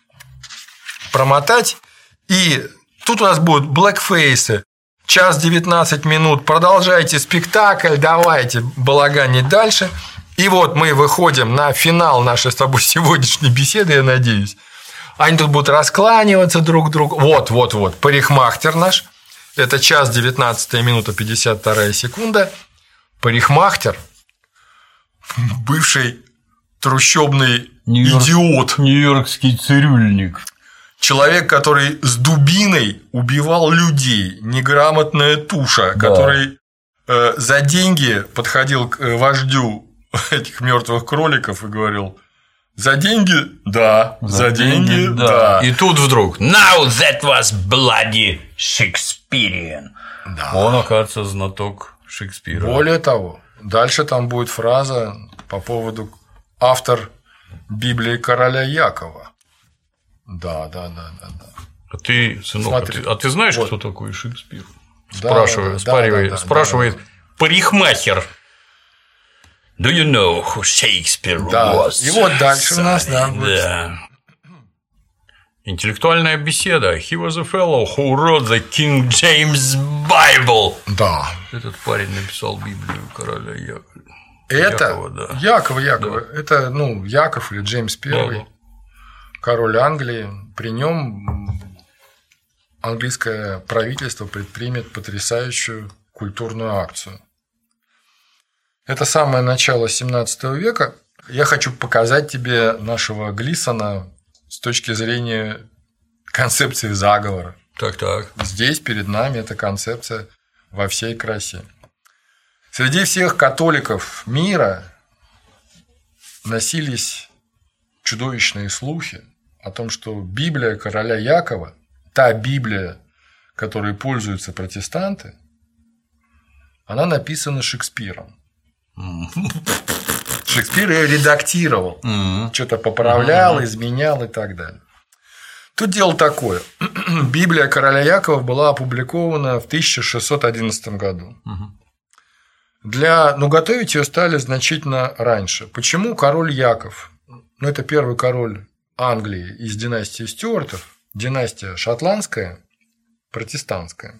промотать. И тут у нас будут блэкфейсы. Час девятнадцать минут. Продолжайте спектакль. Давайте балаганить дальше. И вот мы выходим на финал нашей с тобой сегодняшней беседы, я надеюсь. Они тут будут раскланиваться друг к другу. Вот, вот, вот. Парикмахтер наш. Это час девятнадцатая минута пятьдесят вторая секунда. Парикмахтер. Бывший трущобный Нью-Йорк... идиот. Нью-Йоркский цирюльник. Человек, который с дубиной убивал людей. Неграмотная туша. Да. Который э, за деньги подходил к вождю этих мертвых кроликов и говорил: за деньги? Да. За, за деньги? деньги да. да. И тут вдруг Now that was bloody Shakespearean. Да. Он, оказывается, знаток Шекспира. Более того, дальше там будет фраза по поводу автор Библии короля Якова. Да, да, да, да, да. А ты, сынок, а ты, а ты знаешь, вот. Кто такой Шекспир? Да, спрашивает, да, спаривает, да, да, спрашивает да, да. парикмахер. Do you know who Shakespeare да. was? И вот дальше у нас да, да. Интеллектуальная беседа. He was a fellow who wrote the King James Bible. Да. Этот парень написал Библию короля Якова. Это Якова, да. Якова, Якова. Да. Это, ну, Яков или Джеймс Первый, да, да. Король Англии. При нем английское правительство предпримет потрясающую культурную акцию. Это самое начало семнадцатого века. Я хочу показать тебе нашего Глисона с точки зрения концепции заговора. Так, так. Здесь перед нами эта концепция во всей красе. Среди всех католиков мира носились чудовищные слухи о том, что Библия короля Якова, та Библия, которой пользуются протестанты, она написана Шекспиром. Шекспир ее редактировал, mm-hmm. что-то поправлял, mm-hmm. изменял и так далее. Тут дело такое. Библия короля Якова была опубликована в тысяча шестьсот одиннадцатом году. Mm-hmm. Для... Ну, готовить ее стали значительно раньше. Почему король Яков? Ну, это первый король Англии из династии Стюартов, династия шотландская, протестантская.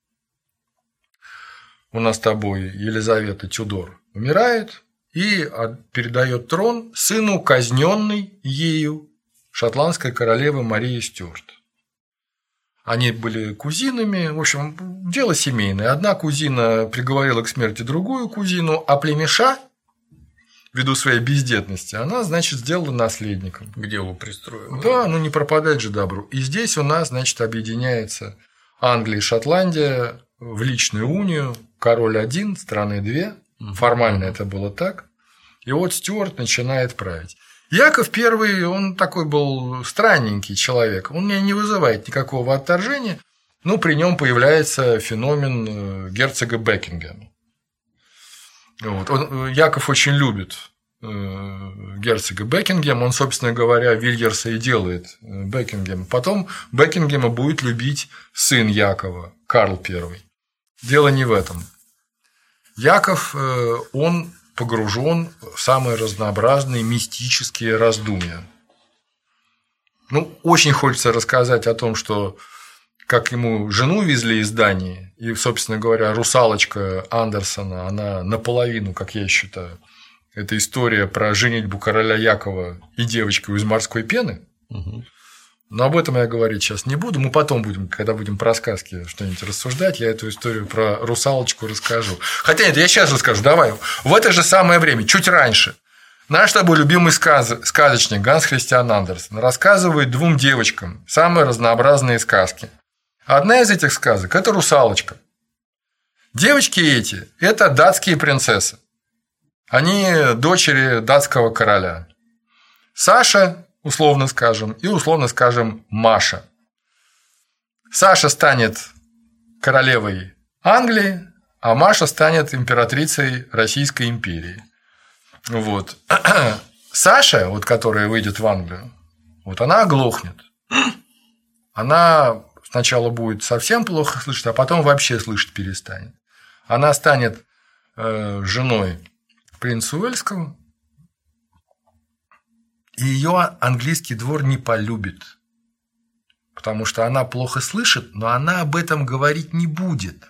У нас с тобой Елизавета Тюдор умирает и передает трон сыну казненной ею шотландской королевы Марии Стюарт. Они были кузинами, в общем, дело семейное. Одна кузина приговорила к смерти другую кузину, а племеша, ввиду своей бездетности, она, значит, сделала наследником. К делу пристроила. Да, ну не пропадать же добру. И здесь у нас, значит, объединяется Англия и Шотландия в личную унию. Король один, страны две. Формально это было так. И вот Стюарт начинает править. Яков I, он такой был странненький человек. Он меня не вызывает никакого отторжения. Но при нем появляется феномен герцога Бекингема. Вот. Он, Яков очень любит герцога Бекингема. Он, собственно говоря, Вильерса и делает Бекингем. Потом Бекингема будет любить сын Якова, Карл I. Дело не в этом. Яков, он погружен в самые разнообразные мистические раздумья. Ну, очень хочется рассказать о том, что как ему жену везли из Дании, и, собственно говоря, русалочка Андерсона, она наполовину, как я считаю, это история про женитьбу короля Якова и девочку из морской пены. Угу. Но об этом я говорить сейчас не буду. Мы потом будем, когда будем про сказки что-нибудь рассуждать, я эту историю про русалочку расскажу. Хотя нет, я сейчас расскажу. Давай. В это же самое время, чуть раньше, наш с тобой любимый сказ... сказочник Ганс Христиан Андерсен рассказывает двум девочкам самые разнообразные сказки. Одна из этих сказок – это «Русалочка». Девочки эти – это датские принцессы. Они дочери датского короля. Саша, условно скажем, и условно скажем Маша. Саша станет королевой Англии, а Маша станет императрицей Российской империи. Вот. Саша, вот, которая выйдет в Англию, вот она оглохнет. Она сначала будет совсем плохо слышать, а потом вообще слышать перестанет. Она станет э, женой принца Уэльского, и ее английский двор не полюбит, потому что она плохо слышит, но она об этом говорить не будет.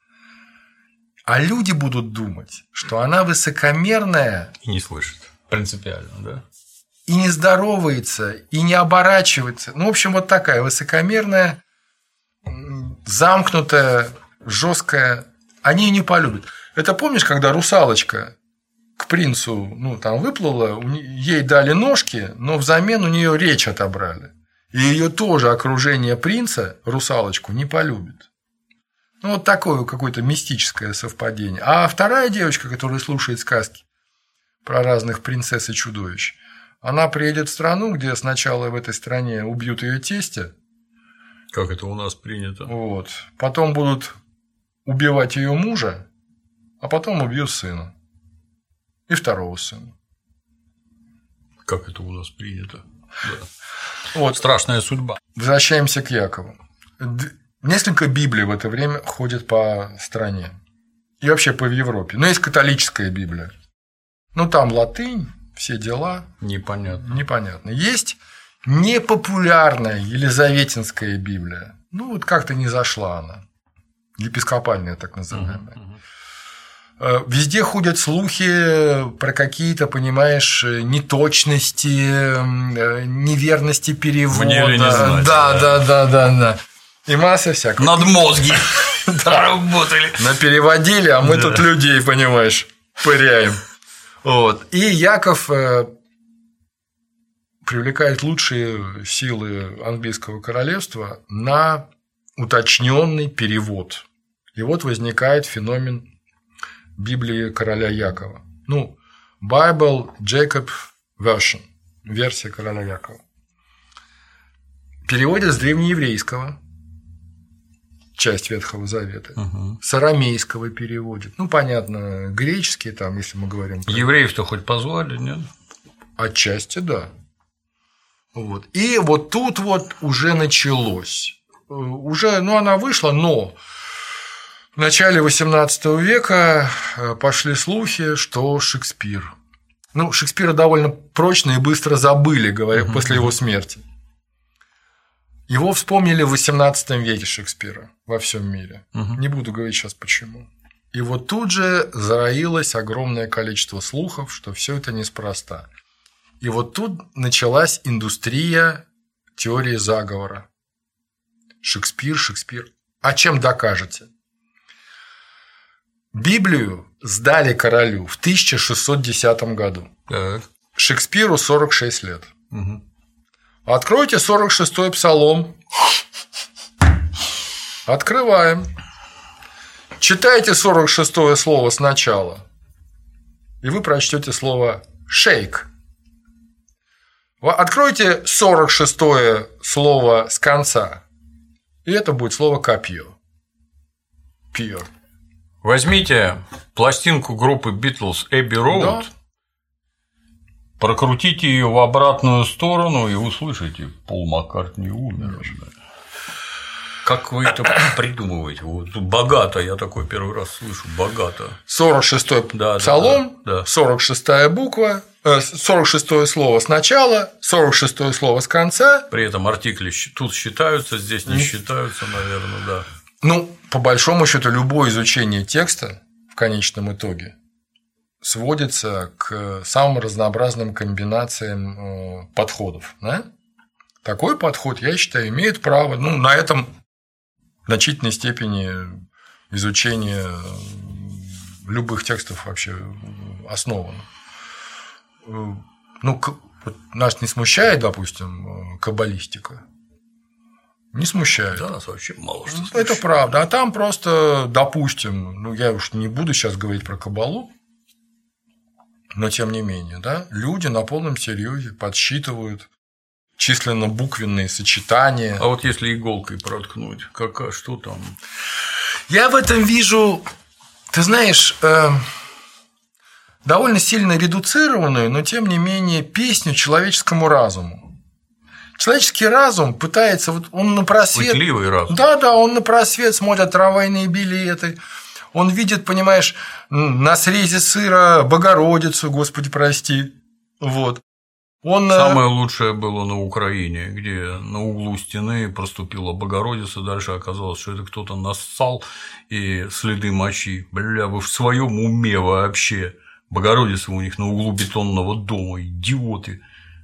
А люди будут думать, что она высокомерная и не слышит. Принципиально, да? И не здоровается, и не оборачивается. Ну, в общем, вот такая высокомерная, замкнутая, жесткая. Они ее не полюбят. Это помнишь, когда русалочка к принцу, ну, там выплыла, ей дали ножки, но взамен у нее речь отобрали. И ее тоже окружение принца, русалочку, не полюбит. Ну, вот такое какое-то мистическое совпадение. А вторая девочка, которая слушает сказки про разных принцесс и чудовищ, она приедет в страну, где сначала в этой стране убьют ее тестя. Как это у нас принято. Вот. Потом будут убивать ее мужа, а потом убьют сына. И второго сына. Как это у нас принято. Да. Вот. Страшная судьба. Возвращаемся к Якову. Несколько Библий в это время ходят по стране. И вообще по Европе. Но есть католическая Библия. Ну, там латынь, все дела. Непонятно. Непонятно. Есть непопулярная Елизаветинская Библия. Ну, вот как-то не зашла она. Епископальная, так называемая. Uh-huh, uh-huh. Везде ходят слухи про какие-то, понимаешь, неточности, неверности перевода. Мне ли не знать, да, да, да, да, да. И масса всякого. Надмозги работали. Напереводили, а мы тут людей, понимаешь, пыряем. Вот. И Яков привлекает лучшие силы английского королевства на уточненный перевод. И вот возникает феномен Библии короля Якова. Ну, Bible Jacob Version, версия короля Якова. Переводят с древнееврейского, часть Ветхого Завета, угу. С арамейского переводят. Ну, понятно, греческий, там, если мы говорим. Про... Евреев-то хоть позвали, нет? Отчасти, да. Вот. И вот тут вот уже началось. Уже, ну, она вышла, но в начале восемнадцатого века пошли слухи, что Шекспир. Ну, Шекспира довольно прочно и быстро забыли, говоря, угу. после его смерти. Его вспомнили в восемнадцатом веке Шекспира во всем мире. Угу. Не буду говорить сейчас почему. И вот тут же зароилось огромное количество слухов, что все это неспроста. И вот тут началась индустрия теории заговора. Шекспир, Шекспир. А чем докажете? Библию сдали королю в тысяча шестьсот десятом году. Так. Шекспиру сорок шесть лет. Угу. Откройте сорок шестой псалом. Открываем. Читайте сорок шестое слово сначала. И вы прочтете слово «шейк». Откройте сорок шестое слово с конца. И это будет слово «копье». Пьер. Возьмите пластинку группы Beatles Abbey Road, да? Прокрутите ее в обратную сторону и услышите: Пол Маккартни умер. Как вы это придумываете? Вот богато, я такой первый раз слышу, богато. сорок шестой да, псалом, да, да. сорок шестая буква, сорок шестое слово сначала, сорок шестое слово с конца. При этом артикли тут считаются, здесь не считаются, наверное, да. Ну, по большому счету, любое изучение текста в конечном итоге сводится к самым разнообразным комбинациям подходов. Да? Такой подход, я считаю, имеет право. Ну, на этом в значительной степени изучение любых текстов вообще основано. Ну, нас не смущает, допустим, каббалистика. Не смущает. Да, нас вообще мало что смущает. Это правда. А там просто, допустим, ну, я уж не буду сейчас говорить про каббалу, но тем не менее, да, люди на полном серьезе подсчитывают численно-буквенные сочетания. А вот если иголкой проткнуть, как, что там? Я в этом вижу, ты знаешь, э, довольно сильно редуцированную, но тем не менее песню человеческому разуму. Человеческий разум пытается, вот он на просвет. Пытливый разум. Да, да, он на просвет смотрит трамвайные билеты. Он видит, понимаешь, на срезе сыра Богородицу, Господи, прости. Вот. Он... Самое лучшее было на Украине, где на углу стены проступила Богородица, дальше оказалось, что это кто-то нассал и следы мочи. Бля, вы в своем уме вообще. Богородица у них на углу бетонного дома, идиоты.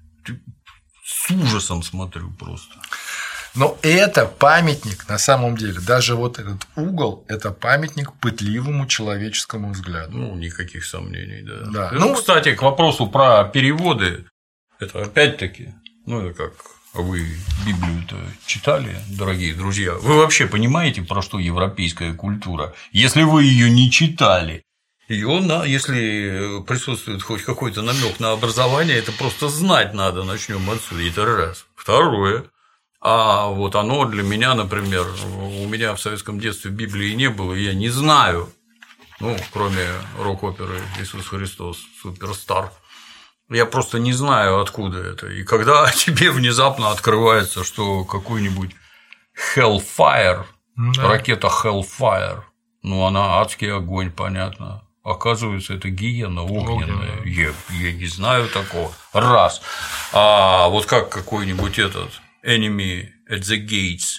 С ужасом смотрю просто. Но это памятник, на самом деле, даже вот этот угол – это памятник пытливому человеческому взгляду. Ну, никаких сомнений, да. да. Ну, кстати, к вопросу про переводы, это опять-таки, ну, это как вы Библию-то читали, дорогие друзья, вы вообще понимаете, про что европейская культура? Если вы ее не читали, ее, если присутствует хоть какой-то намек на образование, это просто знать надо, начнем отсюда, это раз. Второе. А вот оно для меня, например, у меня в советском детстве Библии не было, и я не знаю, ну, кроме рок-оперы «Иисус Христос, суперстар», я просто не знаю, откуда это. И когда тебе внезапно открывается, что какой-нибудь Hellfire, да. ракета Hellfire, ну, она адский огонь, понятно. Оказывается, это гиена огненная. Я, я не знаю такого. Раз. А вот как какой-нибудь этот Enemy at the Gates.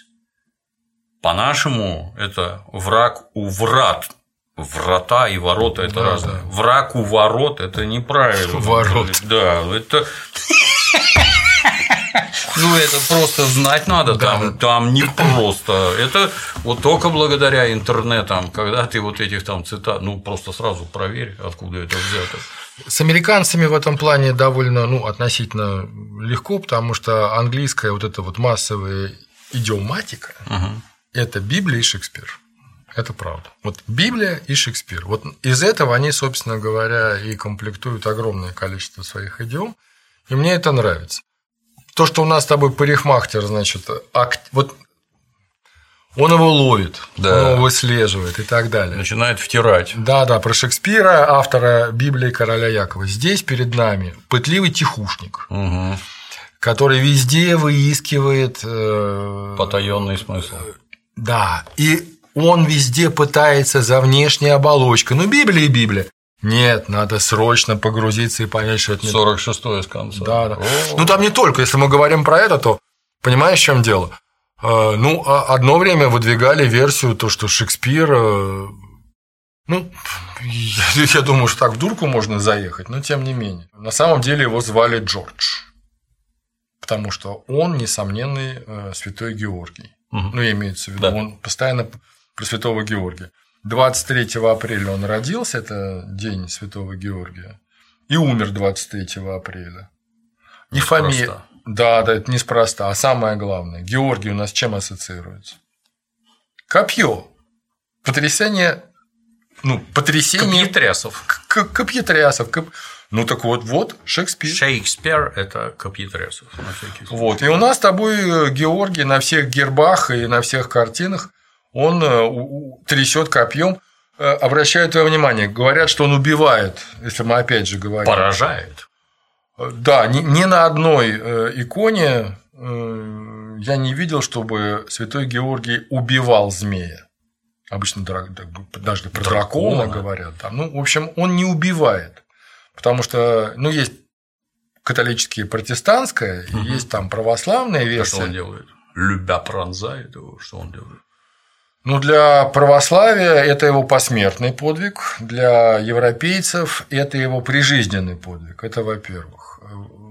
По-нашему, это враг у врат. Врата и ворота – это да, разное. Да. Враг у ворот – это неправильно. Ворот. Да, это. Ну, это просто знать надо, да, там, да. там не просто. Это вот только благодаря интернетам, когда ты вот этих там цитат, ну, просто сразу проверь, откуда это взято. С американцами в этом плане довольно, ну, относительно легко, потому что английская вот эта вот массовая идиоматика угу. – это Библия и Шекспир. Это правда. Вот Библия и Шекспир. Вот из этого они, собственно говоря, и комплектуют огромное количество своих идиом, и мне это нравится. То, что у нас с тобой парикмахер, значит, акт... вот он его ловит, да. он его выслеживает и так далее. Начинает втирать. Да, да, про Шекспира, автора Библии короля Якова. Здесь перед нами пытливый тихушник, угу. который везде выискивает потаенный смысл. Да, и он везде пытается за внешней оболочкой. Ну, Библия и Библия. Нет, надо срочно погрузиться и понять, что это не сорок шестое с конца. Да, да. Ну, там не только, если мы говорим про это, то понимаешь, в чем дело? Ну, одно время выдвигали версию, то, что Шекспир. Ну, я думаю, что так в дурку можно заехать, но тем не менее. На самом деле его звали Джордж, потому что он несомненный святой Георгий. Угу. Ну, имеется в виду, да. он постоянно про святого Георгия. двадцать третьего апреля он родился, это день святого Георгия, и умер двадцать третьего апреля. Не фамилия. Да, да, это неспроста. А самое главное, Георгий у нас чем ассоциируется? Копье. Потрясение. Ну, потрясение. Копьетрясов. Копьетрясов. Коп... Ну так вот, вот Шекспир. Шекспир – это копьетрясов. Вот. И у нас с тобой Георгий на всех гербах и на всех картинах он трясет копьем. Обращаю твое внимание, говорят, что он убивает, если мы опять же говорим. Поражает. Да, ни, ни на одной иконе я не видел, чтобы святой Георгий убивал змея. Обычно даже про дракона, дракона говорят. Ну, в общем, он не убивает. Потому что, ну, есть католические протестантская, угу. и есть там православная версия. Что он делает? Любя пронзает его, что он делает? Ну, для православия это его посмертный подвиг, для европейцев это его прижизненный подвиг. Это, во-первых.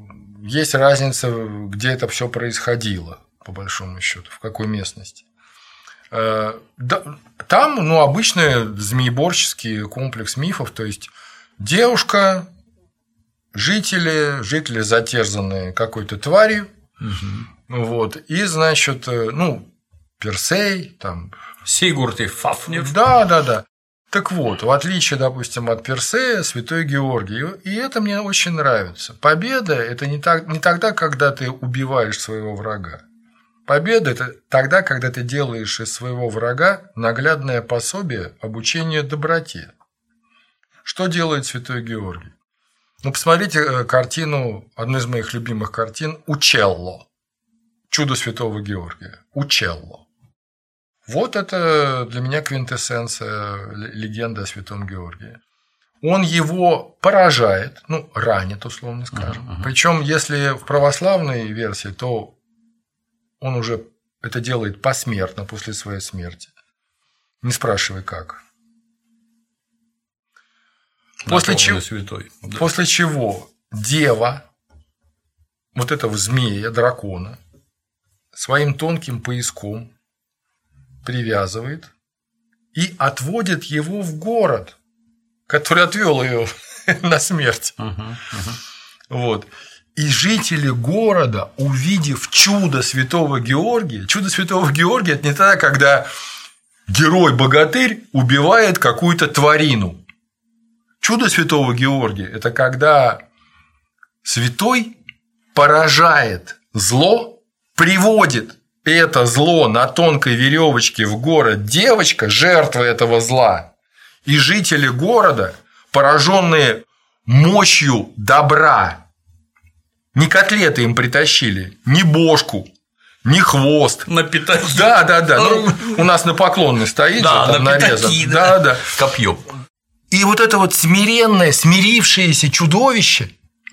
есть разница, где это все происходило, по большому счету, в какой местности. Там, ну, обычный змееборческий комплекс мифов, то есть девушка, жители, жители затерзанные какой-то тварью, угу. Вот, и, значит, ну, Персей, там… Сигурд и Фафнир. Да, да, да. Так вот, в отличие, допустим, от Персея, святой Георгий, и это мне очень нравится. Победа – это не, так, не тогда, когда ты убиваешь своего врага. Победа – это тогда, когда ты делаешь из своего врага наглядное пособие обучения доброте. Что делает святой Георгий? Ну, посмотрите картину, одну из моих любимых картин «Учелло». «Чудо святого Георгия». «Учелло». Вот это для меня квинтэссенция легенды о святом Георгии. Он его поражает, ну, ранит, условно скажем. Uh-huh. Причем, если в православной версии, то он уже это делает посмертно, после своей смерти. Не спрашивай, как. После, чего, святой. Да. После чего дева вот этого змея, дракона, своим тонким пояском привязывает и отводит его в город, который отвел ее на смерть. Uh-huh, uh-huh. Вот. И жители города, увидев чудо святого Георгия, чудо святого Георгия – это не тогда, когда герой-богатырь убивает какую-то тварину. Чудо святого Георгия – это когда святой поражает зло, приводит это зло на тонкой веревочке в город девочка, жертва этого зла, и жители города, пораженные мощью добра, ни котлеты им притащили, ни бошку, ни хвост. На пятаки. Да, да, да. Ну, у нас на Поклонной стоит, да, там на нарезан. пятаки, да, да. Копье. И вот это вот смиренное, смирившееся чудовище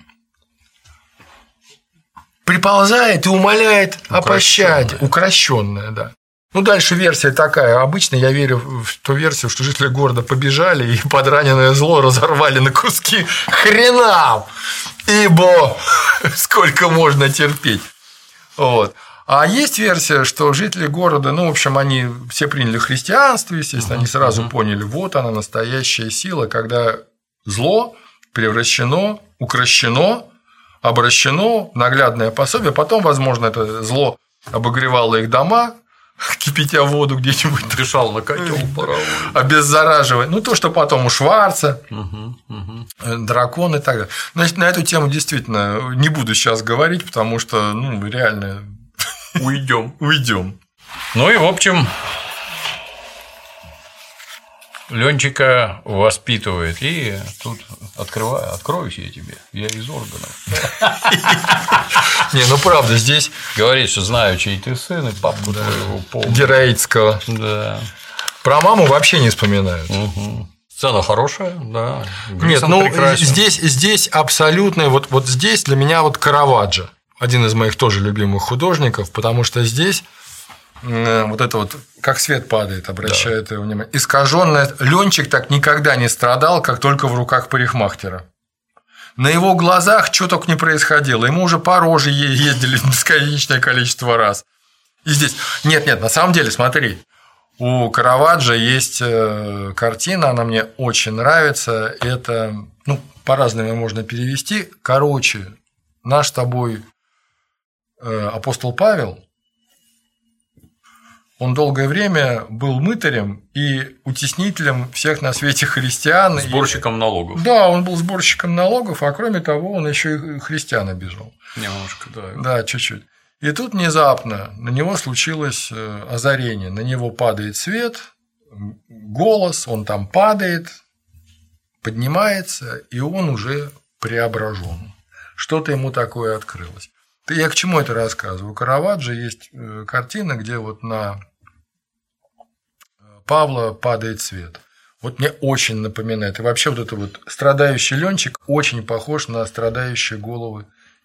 приползает и умоляет о пощаде. Укращенная, да. Ну, дальше версия такая. Обычно я верю в ту версию, что жители города побежали и подраненное зло разорвали на куски. Хренам! Ибо сколько можно терпеть. Вот. А есть версия, что жители города, ну, в общем, они все приняли христианство, естественно, uh-huh, они сразу uh-huh. поняли, вот она настоящая сила, когда зло превращено, укращено, обращено, наглядное пособие, потом, возможно, это зло обогревало их дома, кипятя воду где-нибудь. Дышал на котел паровой. Обеззараживая. Ну, то, что потом у Шварца, угу, угу. дракон и так далее. Значит, на эту тему действительно не буду сейчас говорить, потому что, ну, реально… Уйдем. Уйдем. Ну и, в общем, Ленчика воспитывает. И тут открываю, откроюсь я тебе. Я из органов. Не, ну правда, здесь говорит, что знаю, чей ты сын, и папу твоего полного. Героического. Да. Про маму вообще не вспоминают. Сцена хорошая, да. Нет, ну здесь, здесь абсолютно, вот, вот здесь для меня вот Караваджо. Один из моих тоже любимых художников, потому что здесь вот это вот как свет падает, обращает да. его внимание. Искаженное. Ленчик так никогда не страдал, как только в руках парикмахтера. На его глазах что только не происходило. Ему уже по роже ездили бесконечное количество раз. И здесь. Нет, нет, на самом деле, смотри. У Караваджо есть картина, она мне очень нравится. Это, ну, по-разному можно перевести. Короче, наш с тобой апостол Павел, он долгое время был мытарем и утеснителем всех на свете христиан. Сборщиком и... налогов. Да, он был сборщиком налогов, а кроме того, он еще и христиан обижал. Немножко, да. Да, чуть-чуть. И тут внезапно на него случилось озарение. На него падает свет, голос, он там падает, поднимается, и он уже преображен. Что-то ему такое открылось. Я к чему это рассказываю? У Караваджо есть картина, где вот на Павла падает свет. Вот мне очень напоминает. И вообще вот это вот страдающий Ленчик очень похож на страдающие головы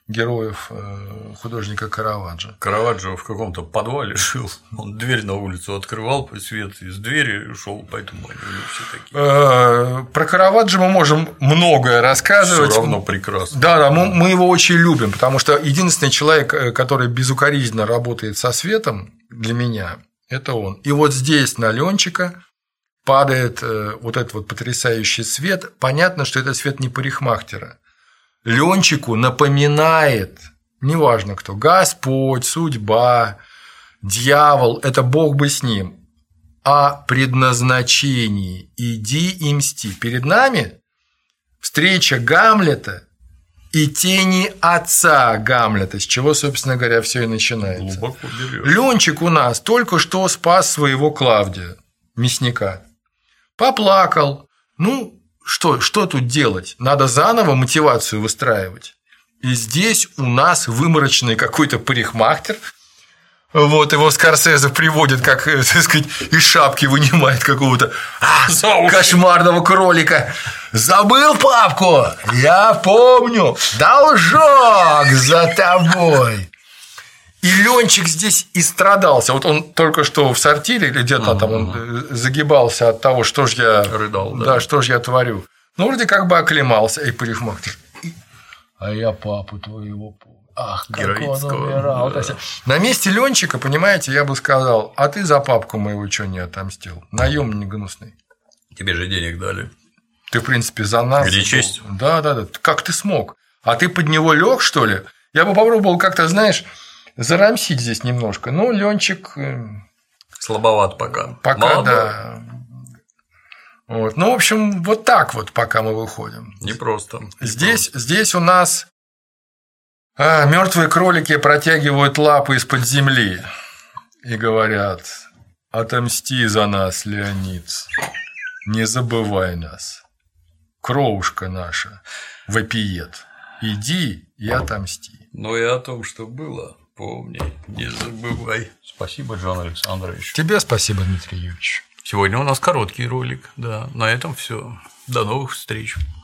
героев художника Караваджо. Караваджо в каком-то подвале жил. Он дверь на улицу открывал, свет из двери шел, поэтому они все такие. Про Караваджо мы можем многое рассказывать. Все равно прекрасно. Да, да, мы, мы его очень любим, потому что единственный человек, который безукоризненно работает со светом для меня, это он. И вот здесь на Ленчика падает вот этот вот потрясающий свет. Понятно, что это свет не парикмахтера. Ленчику напоминает, неважно кто, Господь, судьба, дьявол, это Бог бы с ним, о предназначении иди и мсти. Перед нами встреча Гамлета и тени отца Гамлета, с чего, собственно говоря, все и начинается. Глубоко берёшь. Ленчик у нас только что спас своего Клавдия, мясника, поплакал, ну, Что, что тут делать? Надо заново мотивацию выстраивать. И здесь у нас выморочный какой-то парикмахтер. Вот его Скорсезе приводит, как, так сказать, из шапки вынимает какого-то а, кошмарного кролика. Забыл папку? Я помню. Должок за тобой. И Ленчик здесь и страдался. Вот он только что в сортире или где-то угу. там он загибался от того, что ж я рыдал, да. да, что ж я творю. Ну, вроде как бы оклемался, и парикмахтер. А я папу твоего помню. Ах, как он умирал. Да. На месте Ленчика, понимаете, я бы сказал: а ты за папку моего что не отомстил? Наемник гнусный. Тебе же денег дали. Ты, в принципе, за нас. Где честь? Да, да, да. Как ты смог? А ты под него лег, что ли? Я бы попробовал как-то, знаешь, зарамсить здесь немножко. Ну, Ленчик слабоват пока. Пока, молодой. Да. Вот. Ну, в общем, вот так вот, пока мы выходим. Непросто. Не здесь, здесь у нас а, мертвые кролики протягивают лапы из-под земли и говорят: отомсти за нас, Леонид, не забывай нас. Кровушка наша вопиет. Иди и отомсти. Но и о том, что было, помни, не забывай. Спасибо, Джон Александрович. Тебе спасибо, Дмитрий Юрьевич. Сегодня у нас короткий ролик. Да, на этом все. До новых встреч.